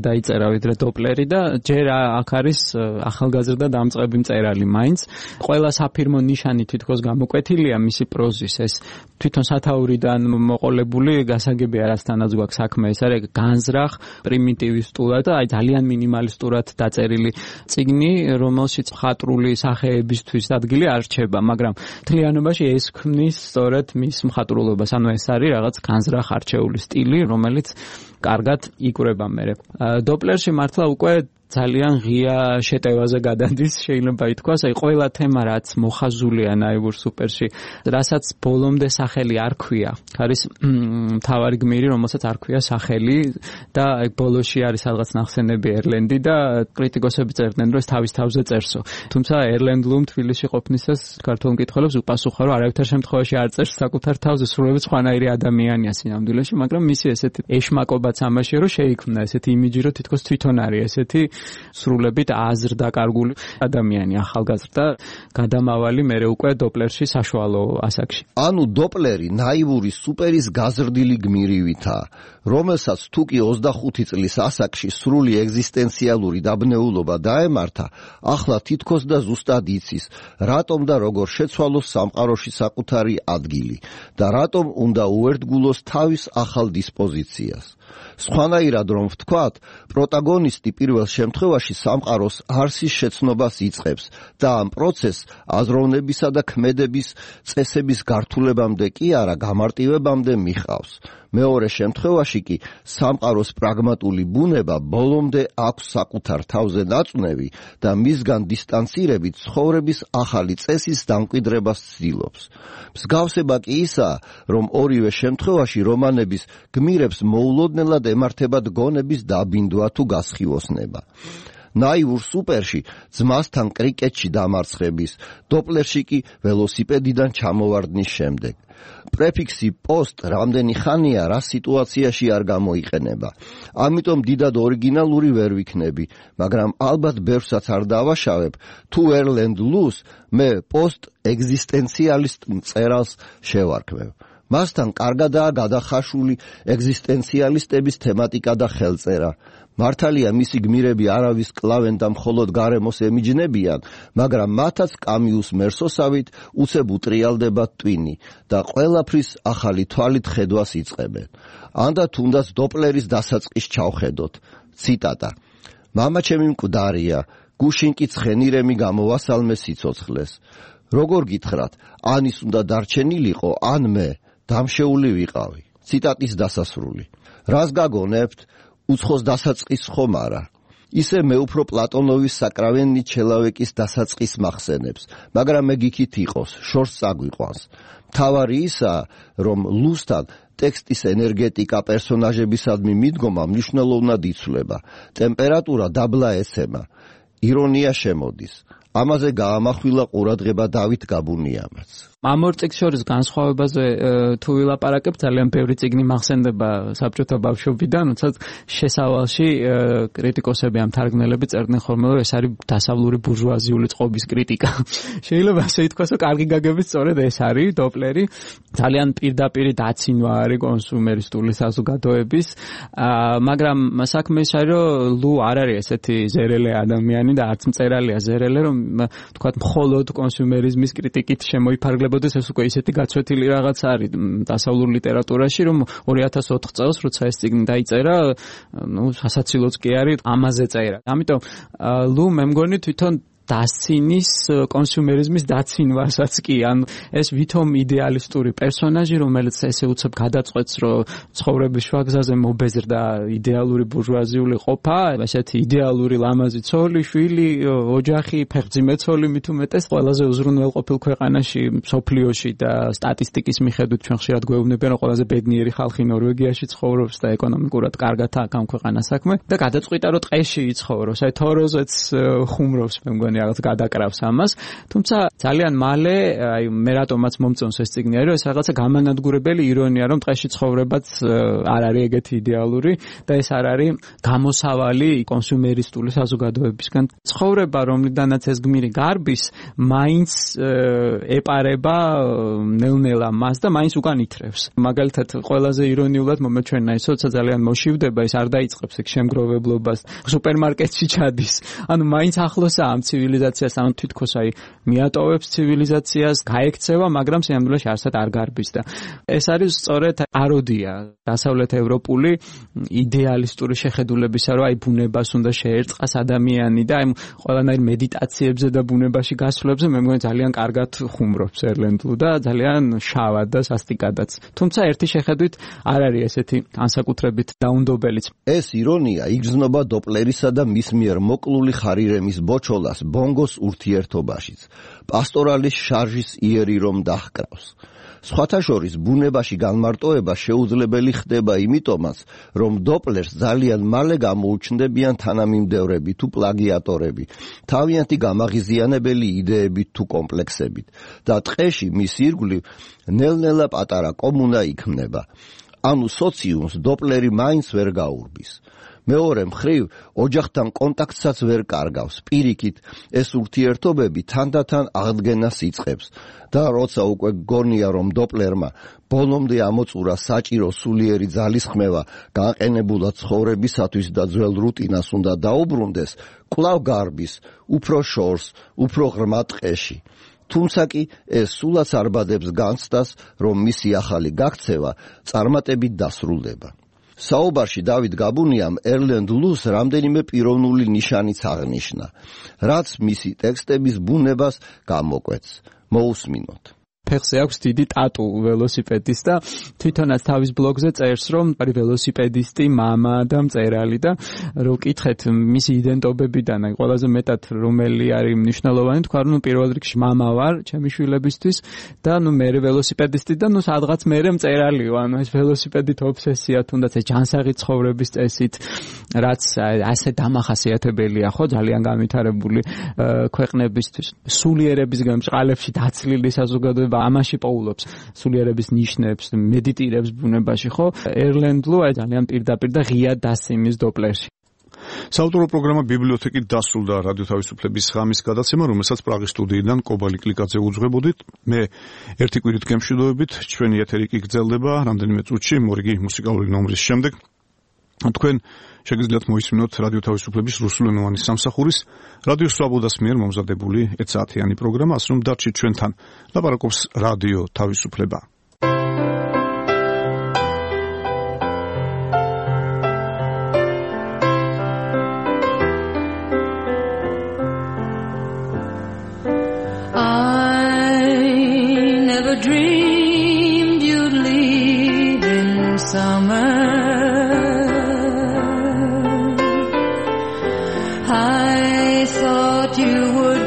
დაიწერა ვიდრე დოპლერი და ჯერ აქ არის ახალგაზრდა დამწყები მწერალი მაინც. ყველა საფირმო ნიშანი თითქოს გამოკვეთილია მისი პროზის, ეს თვითონ სათაურიდან მოყოლებული გასაგებია რასთანაც გვაქვს საქმე, ეს არის განზრახ, პრიმიტივისტურად და აი ძალიან მინიმალისტურად დაწერილი წიგნი, რომელშიც მხატვრული სახეებისთვის ადგილი არ რჩება, მაგრამ მთლიანობაში ეს ქმნის სწორედ მის მხატვრულობას, ანუ ეს არის რაღაც განზრახ არჩეული სტილი, რომელიც კარგად იკვრება მერე. დოპლერში მართლა უკვე ძალიან ღია შეტევაზე გადადის, შეიძლება ითქვას, აი ყველა თემა რაც მოხაზულია ნაივურ სუპერში, რასაც ბოლომდე სახელი არ ქვია. არის მთავარი გმირი, რომელსაც არ ქვია სახელი და აი ბოლოში არის რაღაც ნახსენები ერლენდი და კრიტიკოსები წერდნენ, რომ ეს თავის თავზე წერსო. თუმცა ერლენდ ლუმ თბილისში ყოფნისას ქართველ მკითხველებს უპასუხა, რომ არავითარ შემთხვევაში არ წერს საკუთარ თავზე, სრულებით სხვანაირი ადამიანია სინამდვილეში, მაგრამ მისი ესეთი ეშმაკობაც ამაშია, რომ შეიქმნა ესეთი იმიჯი, რომ თითქოს თვითონ არის ესეთი სრულებით აზრდაკარგული ადამიანი, ახალგაზრდა, გადამავალი მერე უკვე დოპლერში საშუალო ასაკში. ანუ დოპლერი ნაივური სუპერის გაზრდილი გმირივითა, რომელსაც თუკი ოცდახუთი წლის ასაკში სრული ეგზისტენციალური დაბნეულობა დაემართა, ახლა თითქოს და ზუსტად იცის, რატომ და როგორ შეცვალოს სამყაროში საკუთარი ადგილი და რატომ უნდა უერთგულოს თავის ახალ დისპოზიციას. სხვანაირად რომ ვთქვათ, პროტაგონისტი პირველ შემთხვევაში სამყაროს არსის შეცნობას იწყებს და ამ პროცესს აზროვნებისა და ქმედების წესების გართულებამდე კი არა, გამარტივებამდე მიხავს. მეორე შემთხვევაში კი სამყაროს პრაგმატული ბუნება ბოლომდე აქვს საკუთარ თავზე ნაწუნევი და მისგან დისტანცირებით ცხოვრების ახალი წესის დამკვიდრებას ცდილობს. მსგავსება კი ისაა, რომ ორივე შემთხვევაში რომანების გმირებს მოულოდნელად ემართებათ გონების დაბინდვა თუ გასხივოსნება. ნაივურ სუპერში ძმასთან კრიკეტში დამარცხების, დოპლერში კი ველოსიპედიდან ჩამოვარდნის შემდეგ. პრეფიქსი post რამდენი ხანია რა სიტუაციაში არ გამოიყენება. ამიტომ დიდად ორიგინალური ვერ ვიქნები, მაგრამ ალბათ ბევრსაც არ დავაშავებ, თუ ერლენდ ლუს მე post ეგზისტენციალისტ მწერალს შევარქმევ. მასთან კარგადაა გადახაშული ეგზისტენციალისტების თემატიკა და ხელწერა. მართალია მისი გმირები არავის კლავენ და მხოლოდ გარემოს ემიჯნებიან, მაგრამ მათაც კამიუს მერსოსავით უცებ უტრიალდება ტვინი და ყველაფრის ახალი თვალით ხედვას იწყებენ. ანდა თუნდაც დოპლერის დასაწყის ჩავხედოთ. ციტატა. მამა ჩემი მკვდარია, გუშინ კი ცხენირემი გამოვასალმე სიცოცხლეს. როგორ გითხრათ, ანის უნდა დარჩენილიყო, ან მე დამშეული ვიყავი. ციტატის დასასრული. რას გაგონებთ? უცხოს დასაწყის ხომ არა. ისე მე უფრო პლატონოვის საკრავენი ჩელავეკის დასაწყის მახსენებს, მაგრამ მე გიქით იყოს, შორს წაგვიყვანს. მთავარი ისაა, რომ ლუსთან ტექსტის ენერგეტიკა პერსონაჟებისადმი მიდგომა მნიშვნელოვნად იცვლება, ტემპერატურა დაბლა ეცემა, ირონია შემოდის. ამაზე გაამახვილა ყურადღება დავით გაბუნიამაც. ამ ორ წიგნს შორის განსხვავებაზე თუ ვილაპარაკებ, ძალიან ბევრი წიგნი მახსენდება საბჭოთა ბავშვობიდან, თუმცა შესავალში კრიტიკოსები ამ თარგმნელები წერდნენ ხოლმე, რომ ეს არის დასავლური ბურჟუაზიული წყობის კრიტიკა. შეიძლება ასე ითქვას, რომ კარგი გაგებით სწორედ ეს არის დოპლერი, ძალიან პირდაპირი დაცინვა არის კონსუმერისტული საზოგადოების, მაგრამ საქმე ის არის, რომ ლუ არ არის ესეთი ზერელე ადამიანი და არც მწერალია ზერელე, რომ თქვათ მხოლოდ კონსუმერიზმის კრიტიკით შემოიფარგლებოდა. ეს უკვე ისეთი გაცვეთილი რაღაც არის დასავლურ ლიტერატურაში, რომ ორი ათას ოთხ წელს როცა ეს წიგნი დაიწერა, ნუ სასაცილოც კი არის ამაზე წერა. ამიტომ ლუ მე მგონი თვითონ დასცინის კონსუმერიზმის დაცინვასაც კი, ან ეს ვითომ იდეალისტური პერსონაჟი, რომელიც ესე უცებ გადაწყვეტს, რომ ცხოვრების შუაგზაზე მობეზრდა idеალური ბურჟუაზიული ყოფა, ესეთი იდეალური ლამაზი ცოლი, შვილი, ოჯახი, ფეხმძიმე ცოლი მით უმეტეს ყველაზე უზრუნველყოფილ ქვეყანაში, მსოფლიოში და სტატისტიკის მიხედვით ჩვენ ხშირად გვეუბნებიან, რომ ყველაზე ბედნიერი ხალხი ნორვეგიაში ცხოვრობს და ეკონომიკურად კარგად აქვს ამ ქვეყანას საქმე და გადაწყვიტა, რომ ტყეში იცხოვროს, აი თოროზეც ხუმრობს, მე მგონი მგონი რაღაც გადაკრავს ამას. თუმცა ძალიან მალე აი მე რატომაც მომწონს ეს წიგნი არის, ეს რაღაცა გამანადგურებელი ირონია, რომ ტყეში ცხოვრებაც არ არის ეგეთი იდეალური და ეს არ არის გამოსავალი კონსუმერისტული საზოგადოებისგან. ცხოვრება, რომლიდანაც ეს გმირი გარბის, მაინც ეპარება ნელ-ნელა მას და მაინც უკან ითრევს. მაგალითად, ყველაზე ირონიულად მომეჩვენა ის, როცა ძალიან მოშივდება, ის არ დაიწყებს ეგ შემგროვებლობას, სუპერმარკეტში ჩადის. ანუ მაინც ახლოსაა ამ ცივილიზაციას, ანუ თითქოს აი მიატოვებს ცივილიზაციას, გაექცევა, მაგრამ სინამდვილეში არსად არ გარბის და ეს არის სწორედ აროდია დასავლეთ ევროპული იდეალისტური შეხედულებისა, რომ აი ბუნებას უნდა შეერწყას ადამიანი და აი ყველანაირ მედიტაციებზე და ბუნებაში გასვლებზე მე მგონი ძალიან კარგად ხუმრობს ერლენდლუ და ძალიან შავად და სასტიკადაც. თუმცა ერთი შეხედვით არ არის ესეთი განსაკუთრებით დაუნდობელიც. ეს ირონია იგრძნობა დოპლერისა და მის მიერ მოკლული ხარირემის ბოჩოლას ბონგოს ურთიერთობაშიც. პასტორალის შარჟის იერი რომ დაჰკრავს. სხვათა შორის ბუნებაში განმარტოება შეუძლებელი ხდება იმიტომაც, რომ დოპლერს ძალიან მალე გამოუჩნდებიან თანამიმდევრები თუ პლაგიატორები, თავიანთი გამაღიზიანებელი იდეებით თუ კომპლექსებით და ტყეში მის ირგვლივ ნელ-ნელა პატარა კომუნა იქმნება. ანუ სოციუმს დოპლერი მაინც ვერ გაურბის. მეორე მხრივ, ოჯახთან კონტაქტსაც ვერ კარგავს. პირიქით, ეს ურთიერთობები თანდათან აღდგენას იწყებს და როცა უკვე გონია, რომ დოპლერმა ბოლომდე ამოწურა საჭირო სულიერი ძალისხმევა გაყენებულად ცხოვრებისათვის და ძველ რუტინას უნდა დაუბრუნდეს, კვლავ გარბის, უფრო შორს, უფრო ღრმა ტყეში. თუმცა კი ეს სულაც არბადებს განცდას, რომ მისი ახალი გაქცევა წარმატებით დასრულდება. საუბარში დავით გაბუნიამ ერლენდ ლუს რამდენიმე პიროვნული ნიშანიც აღნიშნა, რაც მისი ტექსტების ბუნებას გამოკვეთს. მოусმინოთ. ფეხზე აქვს დიდი ტატუ ველოსიპედის და თვითონაც თავის ბლოგზე წერს, რომ არის ველოსიპედისტი, მამა და მწერალი და რო კითხეთ მისი იდენტობებიდან, აი ყველაზე მეტად რომელი არის მნიშვნელოვანი, თქვა რომ პირველ რიგში მამა ვარ ჩემი შვილებისთვის და ნუ მე ველოსიპედისტი და ნუ სადღაც მე მწერალი ვარ, ანუ ეს ველოსიპედით ობსესია, თუნდაც ეს ჯანსაღი ცხოვრების წესით, რაც ასე დამახასიათებელია, ხო, ძალიან განვითარებული ქვეყნებისთვის. სულიერებისგან წყალებში დაცლილი საზოგადოება ამაში პოულობს სულიერების ნიშნებს, მედიტირებს ბუნებაში, ხო? ერლენდლუ აი ძალიან პირდაპირ და ღიად დასიმის დოპლერში. საავტორო პროგრამა ბიბლიოთეკით დასრულდა რადიო თავისუფლების ღამის გადაცემა, რომელსაც პრაღის სტუდიიდან კობალი კლიკაძე უძღვებოდით. მე ერთი კვირით გემშვიდობებით, ჩვენი ეთერი კი გრძელდება რამდენიმე წუთში, მორიგი მუსიკალური ნომრის შემდეგ. თქვენ შეგიძლიათ მოისმინოთ რადიო თავისუფლების რუსულენოვანი სამსახურის რადიო სვაბოდას მიერ მომზადებული ერთ საათიანი პროგრამა, ასე რომ დარჩით ჩვენთან. ლაპარაკობს რადიო თავისუფლება. I never dreamed you'd leave in summer. I thought you would